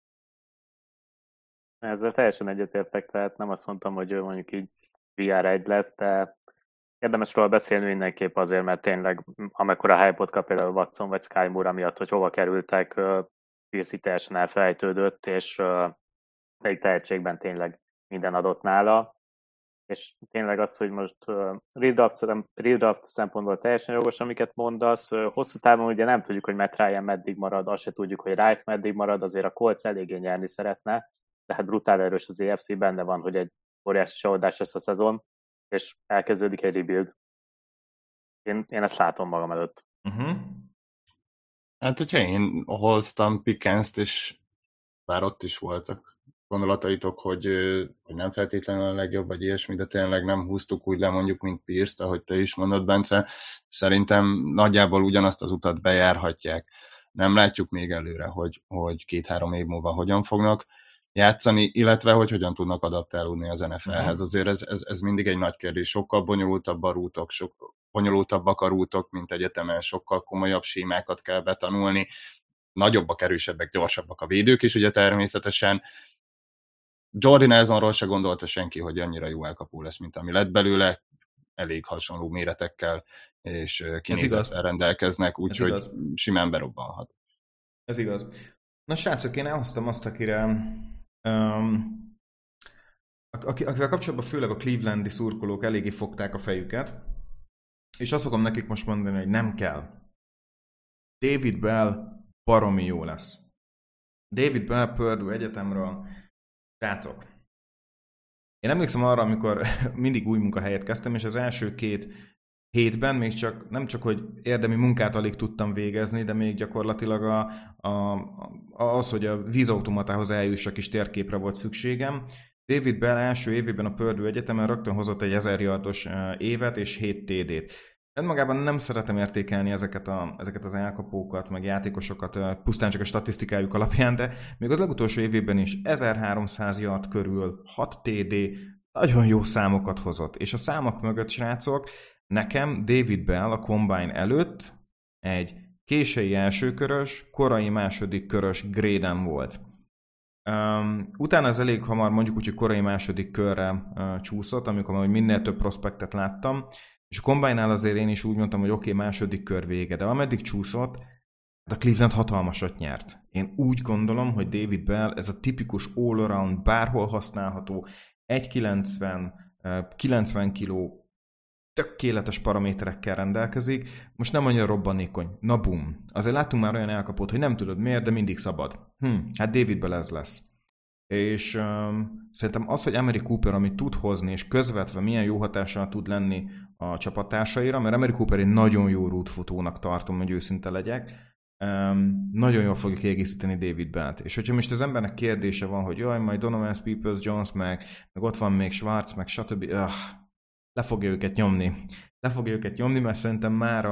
Ezzel teljesen egyetértek, tehát nem azt mondtam, hogy ő mondjuk így VR1 lesz, de érdemes róla beszélni mindenképp azért, mert tényleg amekkora hype-ot kap például Watson vagy Sky Moore miatt, hogy hova kerültek, Pierce teljesen elfelejtődött, és egy tehetségben tényleg minden adott nála. És tényleg az, hogy most redraft szempontból teljesen jogos, amiket mondasz. Hosszú távon ugye nem tudjuk, hogy Matt Ryan meddig marad, azt se tudjuk, hogy Wright meddig marad, azért a Colts eléggé nyerni szeretne, de hát brutál erős az AFC, benne van, hogy egy óriási csalódás lesz a szezon, és elkezdődik egy rebuild. Én ezt látom magam előtt. Hát, hogyha én hoztam Pickens-t, és bár ott is voltak gondolataitok, hogy nem feltétlenül a legjobb, vagy ilyesmi, de tényleg nem húztuk úgy le mondjuk, mint Pierce-t, ahogy te is mondod, Bence. Szerintem nagyjából ugyanazt az utat bejárhatják. Nem látjuk még előre, hogy 2-3 év múlva hogyan fognak játszani, illetve hogy hogyan tudnak adaptálódni az NFL-hez. Azért ez mindig egy nagy kérdés. Sokkal bonyolultabbak a rútok, mint egyetemen, sokkal komolyabb sémákat kell betanulni, nagyobbak, erősebbek, gyorsabbak a védők is, ugye természetesen. Jordy Nelsonról se gondolta senki, hogy annyira jó elkapó lesz, mint ami lett belőle, elég hasonló méretekkel és kinézettel rendelkeznek, úgyhogy simán berobbanhat. Ez igaz. Na srácok, én elhoztam azt, akivel kapcsolatban főleg a clevelandi szurkolók eléggé fogták a fejüket, és azt fogom nekik most mondani, hogy nem kell. David Bell baromi jó lesz. David Bell Purdue Egyetemről. Srácok, én emlékszem arra, amikor mindig új munkahelyet kezdtem, és az első 2 hétben még nem csak, hogy érdemi munkát alig tudtam végezni, de még gyakorlatilag az, hogy a vízautomatához eljussak is térképre volt szükségem. David Bell első évében a Purdue Egyetemen rögtön hozott egy 1000 yardos évet és 7 TD-t. Önmagában nem szeretem értékelni ezeket az elkapókat, meg játékosokat pusztán csak a statisztikájuk alapján, de még az legutolsó évében is 1300 yard körül, 6 TD, nagyon jó számokat hozott. És a számok mögött, srácok, nekem David Bell a Combine előtt egy késői elsőkörös, korai második körös grade-en volt. Utána ez elég hamar, mondjuk úgy, hogy korai második körre csúszott, amikor majd minél több prospektet láttam, és a Combine-nál azért én is úgy mondtam, hogy oké, második kör vége, de ameddig csúszott, a Cleveland hatalmasat nyert. Én úgy gondolom, hogy David Bell ez a tipikus all-around, bárhol használható, 1,90, 90 kiló, tökéletes paraméterekkel rendelkezik, most nem annyira robbanékony. Na bum. Azért láttunk már olyan elkapót, hogy nem tudod miért, de mindig szabad. Hát David Bell ez lesz. És szerintem az, hogy Amari Cooper, amit tud hozni, és közvetve milyen jó hatással tud lenni a csapattársaira, mert Amari Cooper egy nagyon jó rútfutónak tartom, hogy őszinte legyek, nagyon jól fogja kiegészíteni David Bellt. És hogyha most az embernek kérdése van, hogy jaj, majd Donovan Peoples-Jones, meg ott van még Schwartz, meg stb. Le fogja őket nyomni, mert szerintem már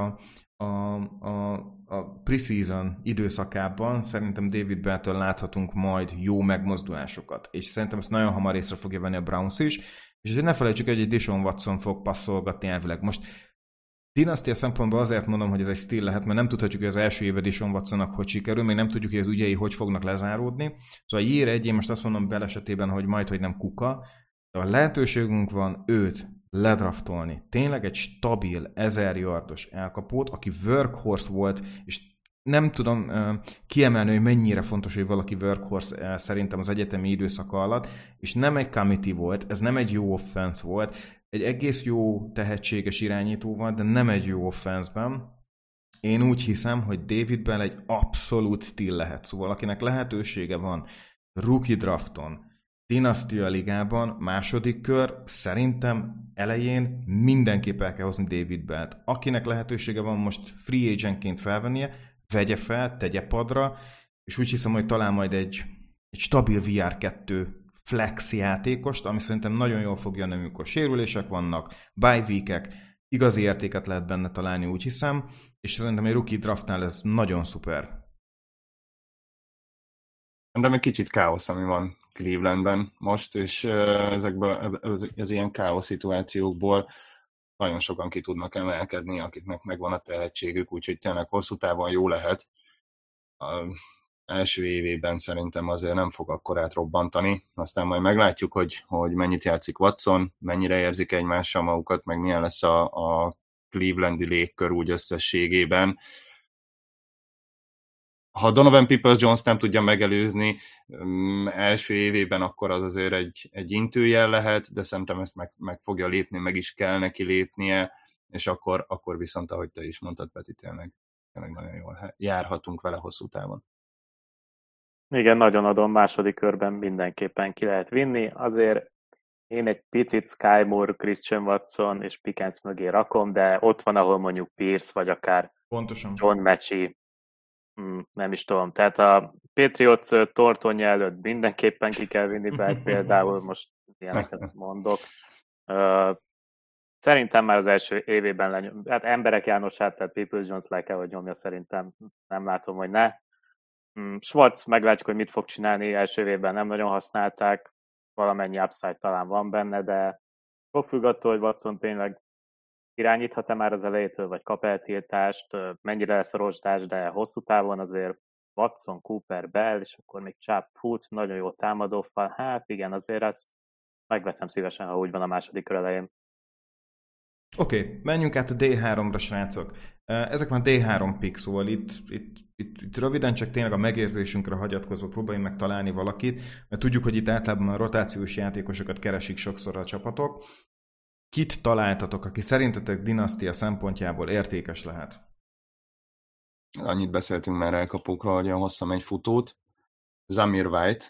a preseason időszakában szerintem David Belltől láthatunk majd jó megmozdulásokat. És szerintem ezt nagyon hamar észre fogja venni a Browns is. És ne felejtsük, hogy egy Deshaun Watson fog passzolgatni elvileg. Most dinasztia szempontból azért mondom, hogy ez egy stíl lehet, mert nem tudhatjuk, hogy az első éve Deshaun Watsonnak hogy sikerül, még nem tudjuk, hogy az ügyei hogy fognak lezáródni. Szóval year 1, én most azt mondom Bell esetében, hogy majd, hogy nem kuka, de a lehetőségünk van őt ledraftolni. Tényleg egy stabil 1000 yardos elkapót, aki workhorse volt, és nem tudom kiemelni, hogy mennyire fontos, hogy valaki workhorse szerintem az egyetemi időszaka alatt, és nem egy committee volt, ez nem egy jó offense volt, egy egész jó tehetséges irányító volt, de nem egy jó offense-ben. Én úgy hiszem, hogy David Bell egy abszolút stíl lehet, szóval akinek lehetősége van rookie drafton, dinasztia ligában, második kör, szerintem elején mindenképp el kell hozni David Bellt. Akinek lehetősége van most free agentként felvennie, vegye fel, tegye padra, és úgy hiszem, hogy talán majd egy stabil VR2 flex játékost, ami szerintem nagyon jól fog jönni, amikor sérülések vannak, bye weekek, igazi értéket lehet benne találni, úgy hiszem, és szerintem egy rookie draftnál ez nagyon szuper. De még kicsit káosz, ami van Clevelandben most, és ezekből az ilyen káosz szituációkból nagyon sokan ki tudnak emelkedni, akiknek megvan a tehetségük, úgyhogy tényleg hosszú távon jó lehet. Az első évében szerintem azért nem fog akkorát robbantani, aztán majd meglátjuk, hogy mennyit játszik Watson, mennyire érzik egymással magukat, meg milyen lesz a Clevelandi légkör úgy összességében. Ha Donovan Peoples-Jones nem tudja megelőzni első évében, akkor az azért egy intőjel lehet, de szerintem ezt meg fogja lépni, meg is kell neki lépnie, és akkor viszont, ahogy te is mondtad, Peti, tényleg nagyon jól járhatunk vele hosszú távon. Igen, nagyon adom, második körben mindenképpen ki lehet vinni. Azért én egy picit Sky Moore, Christian Watson és Pickens mögé rakom, de ott van, ahol mondjuk Pierce, vagy akár Pontosan. John Mechie, nem is tudom. Tehát a Patriots tortonja előtt mindenképpen ki kell vinni be, például most ilyeneket mondok. Szerintem már az első évében hát emberek Jánosát, tehát Peoples-Jones le kell, hogy nyomja, szerintem nem látom, hogy ne. Schwartz, meglátjuk, hogy mit fog csinálni, első évben nem nagyon használták, valamennyi upside talán van benne, de fog függ attól, hogy Watson tényleg irányíthat-e már az elejétől, vagy kap eltiltást, mennyire lesz a rozsdás, de hosszú távon azért Watson, Cooper, Bell, és akkor még Chubb fut, nagyon jó támadófal, hát igen, azért ezt megveszem szívesen, ha úgy van a második kör elején. Oké, menjünk át a D3-ra, srácok. Ezek már D3 pick, szóval itt röviden csak tényleg a megérzésünkre hagyatkozva próbáljunk meg találni valakit, mert tudjuk, hogy itt általában a rotációs játékosokat keresik sokszor a csapatok. Kit találtatok, aki szerintetek dinasztia szempontjából értékes lehet? Annyit beszéltünk már elkapókról, hogy hoztam egy futót. Zamir White.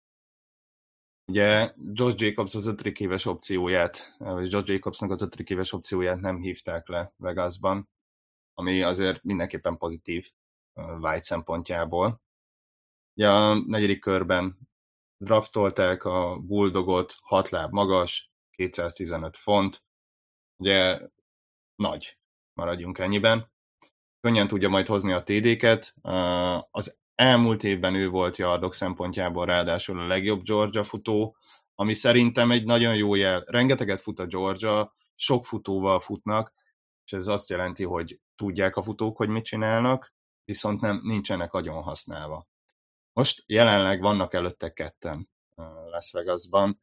Ugye Josh Jacobs az 5. éves opcióját, vagy Josh Jacobsnak az 5. éves opcióját nem hívták le Vegasban, ami azért mindenképpen pozitív White szempontjából. Ugye a 4. körben draftolták a Bulldogot, 6 láb magas, 215 font, ugye nagy, maradjunk ennyiben. Könnyen tudja majd hozni a TD-ket. Az elmúlt évben ő volt yardok szempontjából ráadásul a legjobb Georgia futó, ami szerintem egy nagyon jó jel. Rengeteget fut a Georgia, sok futóval futnak, és ez azt jelenti, hogy tudják a futók, hogy mit csinálnak, viszont nincsenek agyon használva. Most jelenleg vannak előtte ketten Las Vegasban,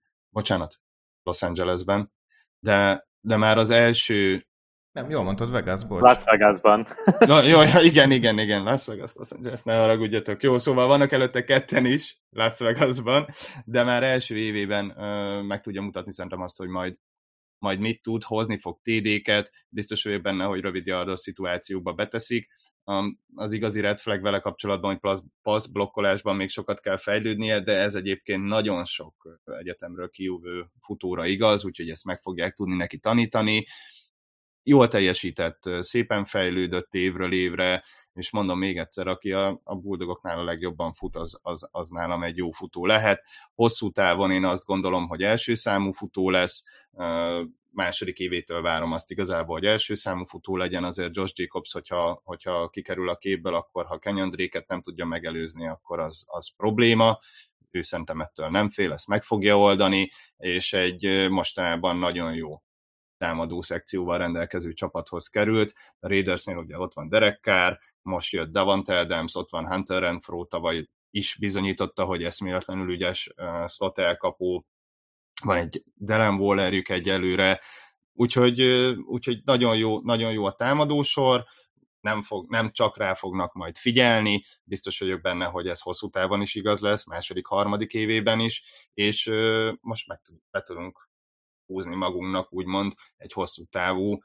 Los Angelesben, de már az első... Nem, jól mondtad, Vegas, bocs. Las Vegasban. No, jó, igen, Las Vegas, ezt ne haragudjatok. Jó, szóval vannak előtte ketten is Las Vegasban, de már első évében meg tudja mutatni szerintem azt, hogy majd mit tud, hozni fog TD-ket, biztos vagyok benne, hogy rövid yardos szituációkba beteszik. Az igazi red flag vele kapcsolatban, hogy pass blokkolásban még sokat kell fejlődnie, de ez egyébként nagyon sok egyetemről kijövő futóra igaz, úgyhogy ezt meg fogják tudni neki tanítani. Jól teljesített, szépen fejlődött évről évre, és mondom még egyszer, aki a Bulldogoknál a legjobban fut, az nálam egy jó futó lehet. Hosszú távon én azt gondolom, hogy első számú futó lesz, második évétől várom azt igazából, hogy első számú futó legyen, azért Josh Jacobs, hogyha kikerül a képből, akkor ha Kenyon Drake-et nem tudja megelőzni, akkor az probléma. Ő szerintem ettől nem fél, ezt meg fogja oldani, és egy mostanában nagyon jó támadó szekcióval rendelkező csapathoz került. A Raidersnél ugye ott van Derek Carr, most jött Davante Adams, ott van Hunter Renfrow, tavaly is bizonyította, hogy eszméletlenül ügyes slot elkapó, van egy Darren Wallerjük egyelőre, úgyhogy nagyon jó a támadósor, nem csak rá fognak majd figyelni, biztos vagyok benne, hogy ez hosszú távon is igaz lesz, második, harmadik évében is, és most be tudunk húzni magunknak, úgymond egy hosszú távú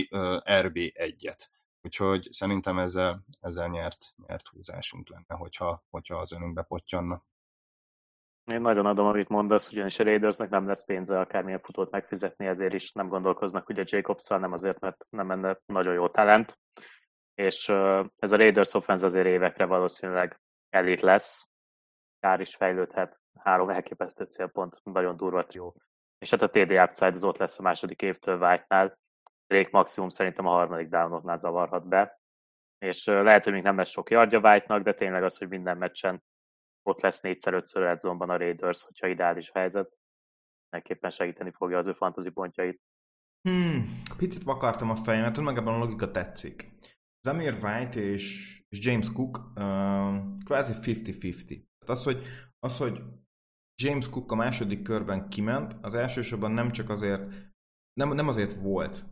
RB1-et. Úgyhogy szerintem ezzel nyert húzásunk lenne, hogyha az önünkbe pottyanna. Én nagyon adom, amit mondasz, ugyanis a Raidersnek nem lesz pénze akármilyen futót megfizetni, ezért is nem gondolkoznak ugye Jacobs-szal, nem azért, mert nem menne nagyon jó talent. És ez a Raiders offense azért évekre valószínűleg elit lesz. Kár is fejlődhet, 3 elképesztő célpont, nagyon durva trió. És hát a TD upside az ott lesz a második évtől White-nál. Drake maximum szerintem a harmadik downoknál zavarhat be, és lehet, hogy még nem lesz sok yardja White-nak, de tényleg az, hogy minden meccsen ott lesz 4x-5-ször red zone-ban a Raiders, hogyha ideális helyzet, mindenképpen segíteni fogja az ő fantasy pontjait. Picit vakartam a fejemet, tudom, meg ebben a logika tetszik. Zamir White és James Cook kvázi 50-50. Tehát az, hogy James Cook a második körben kiment, az elsősorban nem csak azért, nem azért volt,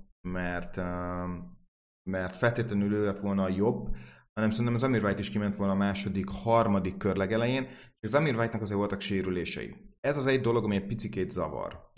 mert feltétlenül ő lett volna a jobb, hanem szerintem az Zamir White is kiment volna a második, harmadik kör legelején, és Zamir White-nak azért voltak sérülései. Ez az egy dolog, ami egy picikét zavar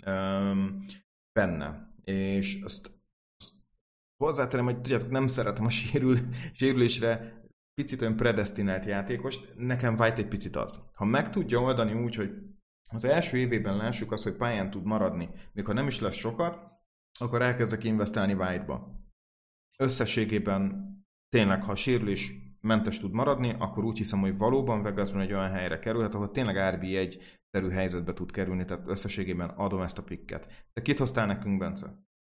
benne. És azt hozzátenem, hogy tudjátok, nem szeretem a sérülésre picit olyan predestinált játékost, nekem White egy picit az. Ha meg tudja oldani úgy, hogy az első évében lássuk azt, hogy pályán tud maradni, még ha nem is lesz sokat, akkor elkezdek investálni White-ba. Összességében tényleg, ha a sérülés mentes tud maradni, akkor úgy hiszem, hogy valóban Vegasban egy olyan helyre kerülhet, ahol tényleg RB1-szerű helyzetbe tud kerülni, tehát összességében adom ezt a picket. De kit hoztál nekünk, Bence?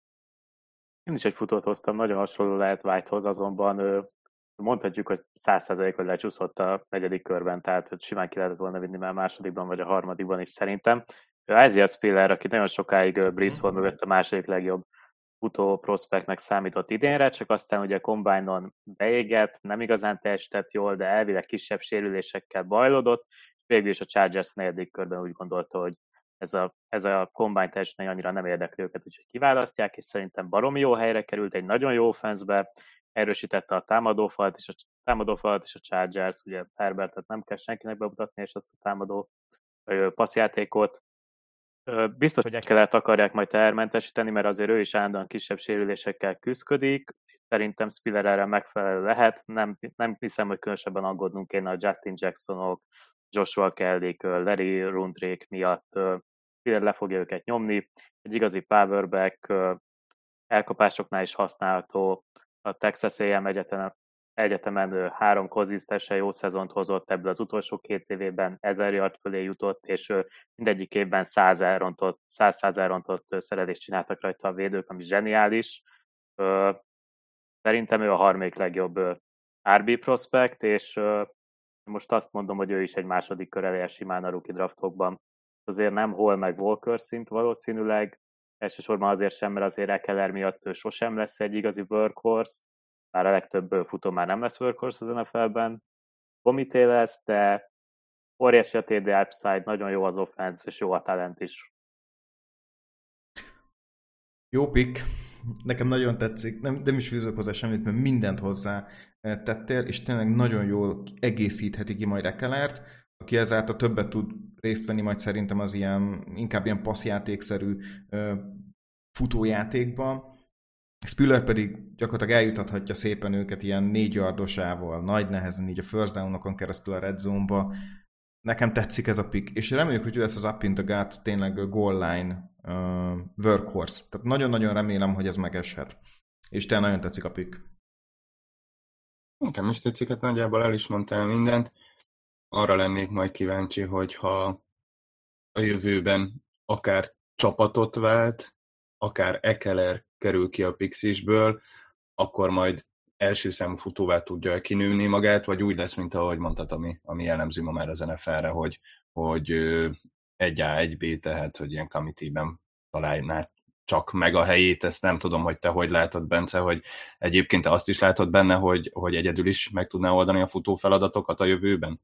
Én is egy futót hoztam, nagyon hasonló lehet Whitehoz, azonban mondhatjuk, hogy 100%-ot lecsúszott a negyedik körben, tehát hogy simán ki lehetett volna vinni már a másodikban vagy a harmadikban is szerintem. Isaiah Spiller, aki nagyon sokáig Breece Hall mögött a második legjobb futó prospektnek számított idénre, csak aztán ugye a Combine-on beégett, nem igazán teljesített jól, de elvileg kisebb sérülésekkel bajlódott, és végül is a Chargers negyedik körben úgy gondolta, hogy ez a Combine teljesítmény annyira nem érdekli őket, úgyhogy kiválasztják, és szerintem baromi jó helyre került, egy nagyon jó offense-be, erősítette a támadófalat és a Chargers, ugye Herbertet nem kell senkinek bemutatni, és azt a támadó passzjátékot. Biztos, hogy Ekelert akarják majd tehermentesíteni, mert azért ő is állandóan kisebb sérülésekkel küszködik. Szerintem Spiller erre megfelelő lehet. Nem hiszem, hogy különösebben aggódnunk kéne a Justin Jacksonok, Joshua Kellyk, Larry Rundrake miatt. Spiller le fogja őket nyomni. Egy igazi powerback, elkapásoknál is használható. A Texas A&M egyetemen 3 konzisztensen jó szezont hozott, ebből az utolsó 2 évében 1000 yard fölé jutott, és mindegyik évben 100 elrontott szerelést csináltak rajta a védők, ami zseniális. Szerintem ő a harmadik legjobb RB prospect, és most azt mondom, hogy ő is egy második kör eleje simán a rookie draftokban. Azért nem Hall meg Walker szint valószínűleg, elsősorban azért sem, mert azért Ekeler miatt ő sosem lesz egy igazi workhorse, már a legtöbb futó már nem lesz workhorse az NFL-ben. Komité lesz, de óriási a TD upside, nagyon jó az offense, és jó a talent is. Jó pick. Nekem nagyon tetszik. Nem is fűzök hozzá semmit, mert mindent hozzá tettél, és tényleg nagyon jól egészítheti ki majd Ekelert, aki ezáltal többet tud részt venni majd szerintem az inkább ilyen passzjátékszerű futójátékban. Spiller pedig gyakorlatilag eljutathatja szépen őket ilyen 4 yardosával, nagy nehezen, így a first down-okon keresztül a red zone-ba. Nekem tetszik ez a pick, és reméljük, hogy ő lesz az up in the gut, tényleg goal line workhorse. Tehát nagyon-nagyon remélem, hogy ez megeshet. És tényleg nagyon tetszik a pick. Nekem is tetszik, hát nagyjából el is mondtál mindent. Arra lennék majd kíváncsi, hogyha a jövőben akár csapatot vált, akár Ekeler kerül ki a Pixisből, akkor majd első számú futóvá tudja kinőni magát, vagy úgy lesz, mint ahogy mondtad, ami jellemző ma már az NFL-re, hogy 1A, 1B, tehát hogy ilyen committee-ben találná csak meg a helyét. Ezt nem tudom, hogy te hogy látod, Bence, hogy egyébként te azt is látod benne, hogy egyedül is meg tudná oldani a futó feladatokat a jövőben?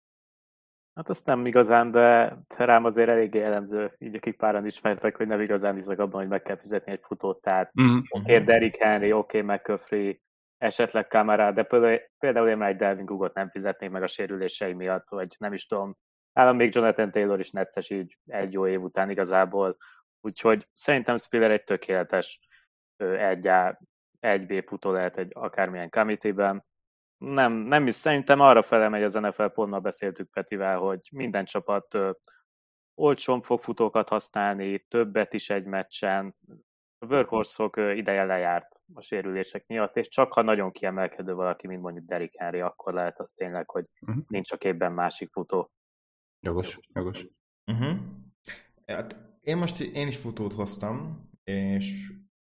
Hát azt nem igazán, de rám azért eléggé jellemző, így akik páran ismertek, hogy nem igazán hiszek abban, hogy meg kell fizetni egy futót, tehát oké, Derrick Henry, oké, McCaffrey, esetleg Kamara, de például én már egy Delvin Coogot nem fizetnék meg a sérülései miatt, vagy nem is tudom, nálam még Jonathan Taylor is necces így egy jó év után igazából, úgyhogy szerintem Spiller egy tökéletes 1A, 1B futó lehet egy akármilyen committee-ben. Nem is, szerintem arra fele megy az NFL, pont ma beszéltük Petivel, hogy minden csapat olcsón fog futókat használni, többet is egy meccsen. A workhorse-ok ideje lejárt a sérülések miatt, és csak ha nagyon kiemelkedő valaki, mint mondjuk Derrick Henry, akkor lehet az tényleg, hogy nincs a képben másik futó. Jogos. Hát én is futót hoztam, és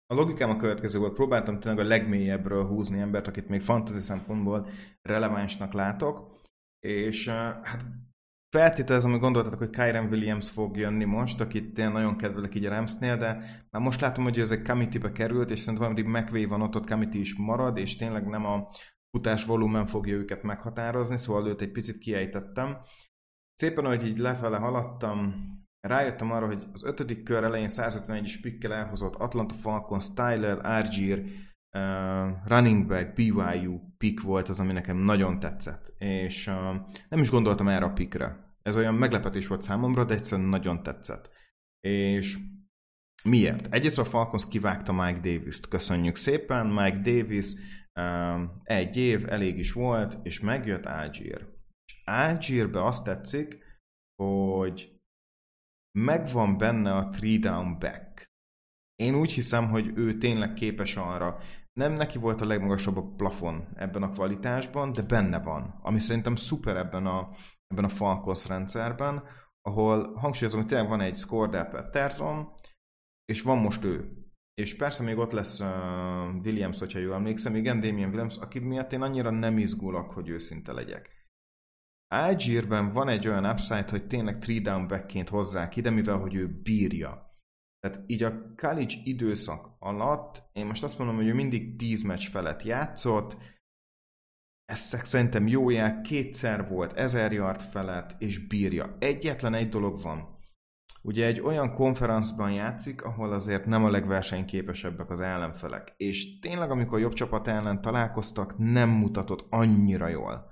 A logikám a következő volt, próbáltam tényleg a legmélyebbről húzni embert, akit még fantasy szempontból relevánsnak látok, és hát feltételezem, hogy gondoltatok, hogy Kyren Williams fog jönni most, akit én nagyon kedvelek így a Ramsnél, de már most látom, hogy ez egy committee-be került, és szerintem ameddig McVay van ott committee is marad, és tényleg nem a futás volumen fogja őket meghatározni, szóval őt egy picit kiejtettem. Szépen, ahogy így lefele haladtam, rájöttem arra, hogy az 5. kör elején 151-es pikkel elhozott Atlanta Falcons, Tyler Allgeier, running back, BYU pick volt az, ami nekem nagyon tetszett, és nem is gondoltam erre a pickre. Ez olyan meglepetés volt számomra, de egyszerűen nagyon tetszett. És miért? Egyrészt a Falcons kivágta Mike Davis-t, köszönjük szépen, Mike Davis 1 év, elég is volt, és megjött Allgeier. És Allgeierbe azt tetszik, hogy megvan benne a 3 down back. Én úgy hiszem, hogy ő tényleg képes arra. Nem neki volt a legmagasabb a plafon ebben a kvalitásban, de benne van. Ami szerintem szuper ebben a Falcons rendszerben, ahol hangsúlyozom, hogy tényleg van egy Cordell Patterson, és van most ő. És persze még ott lesz Williams, hogyha jól emlékszem, igen, Damian Williams, aki miatt én annyira nem izgulok, hogy őszinte legyek. Allgeierben van egy olyan upside, hogy tényleg 3 down backként hozzák ide, mivel hogy ő bírja. Tehát így a college időszak alatt, én most azt mondom, hogy ő mindig 10 meccs felett játszott, ez szerintem jó jel, 2-szer volt 1000 yard felett, és bírja. Egyetlen egy dolog van. Ugye egy olyan konferencban játszik, ahol azért nem a legversenyképesebbek az ellenfelek. És tényleg, amikor jobb csapat ellen találkoztak, nem mutatott annyira jól.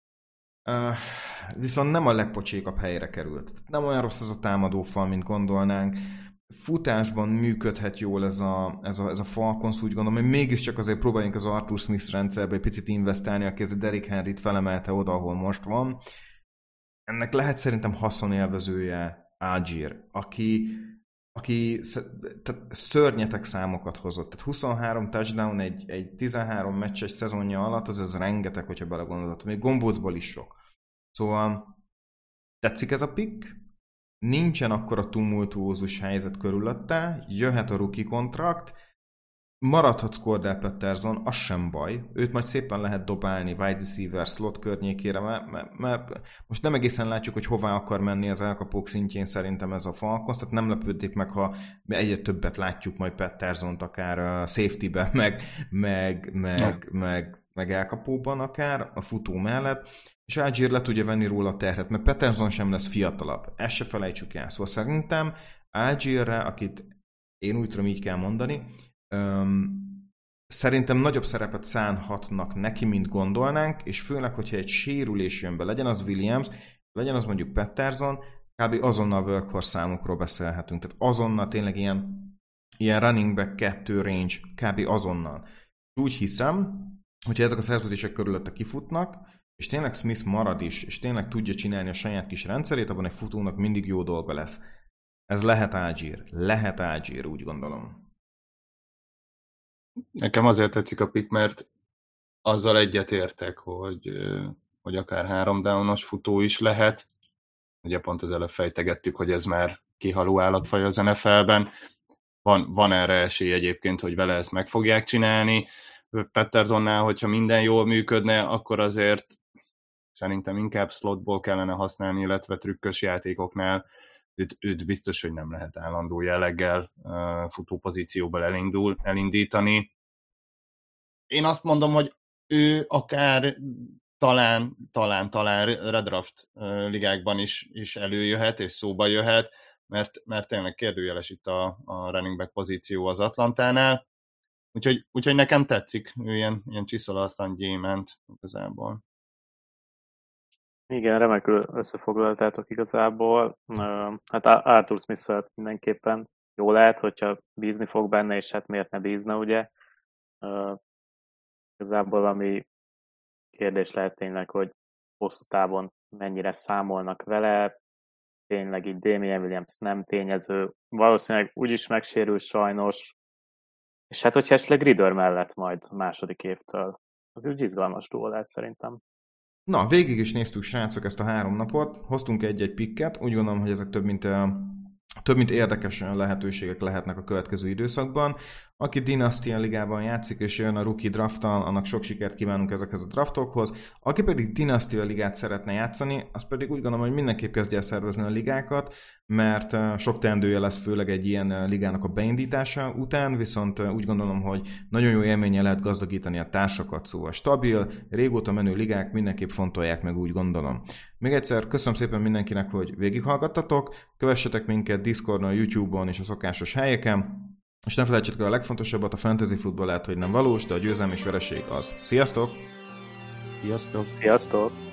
Viszont nem a legpocsékabb helyre került. Nem olyan rossz ez a támadófal, mint gondolnánk. Futásban működhet jól ez a Falcons, úgy gondolom, hogy mégiscsak azért próbáljunk az Arthur Smith rendszerbe egy picit investálni, aki ez a Derrick Henryt felemelte oda, ahol most van. Ennek lehet szerintem haszonélvezője Allgeier, aki tehát szörnyetek számokat hozott. Tehát 23 touchdown egy 13 meccses szezonja alatt, az rengeteg, hogyha belegondolod. Még gombócból is sok. Szóval tetszik ez a pick? Nincsen akkora tumultuózus helyzet körülötte, jöhet a rookie kontrakt, maradhatsz Cordell Patterson, az sem baj, őt majd szépen lehet dobálni wide receiver slot környékére, mert most nem egészen látjuk, hogy hová akar menni az elkapók szintjén szerintem ez a Falcons, tehát nem lepődnék meg, ha egyre többet látjuk majd Pattersont akár safety-be, meg elkapóban akár, a futó mellett, és Allgeier le tudja venni róla a terhet, mert Patterson sem lesz fiatalabb. Ezt se felejtsük el. Szóval szerintem Allgeierre, akit én úgy tudom, így kell mondani, szerintem nagyobb szerepet szánhatnak neki, mint gondolnánk, és főleg, hogyha egy sérülés jön be, legyen az Williams, legyen az mondjuk Patterson, kb. Azonnal workhorse számokról beszélhetünk. Tehát azonnal tényleg ilyen running back 2 range, kb. Azonnal. Úgy hiszem, hogyha ezek a szerződések körülötte kifutnak, és tényleg Smith marad is, és tényleg tudja csinálni a saját kis rendszerét, abban egy futónak mindig jó dolga lesz. Ez lehet Allgeier. Lehet Allgeier, úgy gondolom. Nekem azért tetszik a pick, mert azzal egyetértek, hogy akár 3 downos futó is lehet. Ugye pont az előbb fejtegettük, hogy ez már kihaló állatfaj az NFL-ben. Van erre esély egyébként, hogy vele ezt meg fogják csinálni. Pattersonnál, hogyha minden jól működne, akkor azért szerintem inkább slotból kellene használni, illetve trükkös játékoknál őt biztos, hogy nem lehet állandó jelleggel futópozícióból elindítani. Én azt mondom, hogy ő akár talán redraft ligákban is előjöhet, és szóba jöhet, mert tényleg kérdőjeles itt a running back pozíció az Atlantánál. Úgyhogy nekem tetszik, ő ilyen csiszolatlan gyémánt igazából. Igen, remekül összefoglaltátok igazából. Hát Arthur Smith mindenképpen jó lehet, hogyha bízni fog benne, és hát miért ne bízna, ugye? Igazából valami kérdés lehet tényleg, hogy hosszú távon mennyire számolnak vele. Tényleg így Damian Williams nem tényező. Valószínűleg úgyis megsérül sajnos. És hát, hogyha esetleg Ridder mellett majd második évtől, az úgy izgalmas duó lehet szerintem. Na, végig is néztük, srácok, ezt a 3 napot, hoztunk egy-egy pikket, úgy gondolom, hogy ezek több mint érdekes lehetőségek lehetnek a következő időszakban. Aki Dynasty Ligában játszik és jön a rookie drafttal, annak sok sikert kívánunk ezekhez a draftokhoz. Aki pedig Dynasty Ligát szeretne játszani, az pedig úgy gondolom, hogy mindenképp kezdje el szervezni a ligákat, mert sok teendője lesz főleg egy ilyen ligának a beindítása után, viszont úgy gondolom, hogy nagyon jó élménnyel lehet gazdagítani a társakat, szóval stabil, régóta menő ligák mindenképp fontolják meg, úgy gondolom. Még egyszer köszönöm szépen mindenkinek, hogy végighallgattatok, kövessetek minket Discordon, YouTube-on és a szokásos helyeken, és ne felejtsétek el a legfontosabbat, a fantasy futball lehet, hogy nem valós, de a győzelem és vereség az. Sziasztok! Sziasztok! Sziasztok!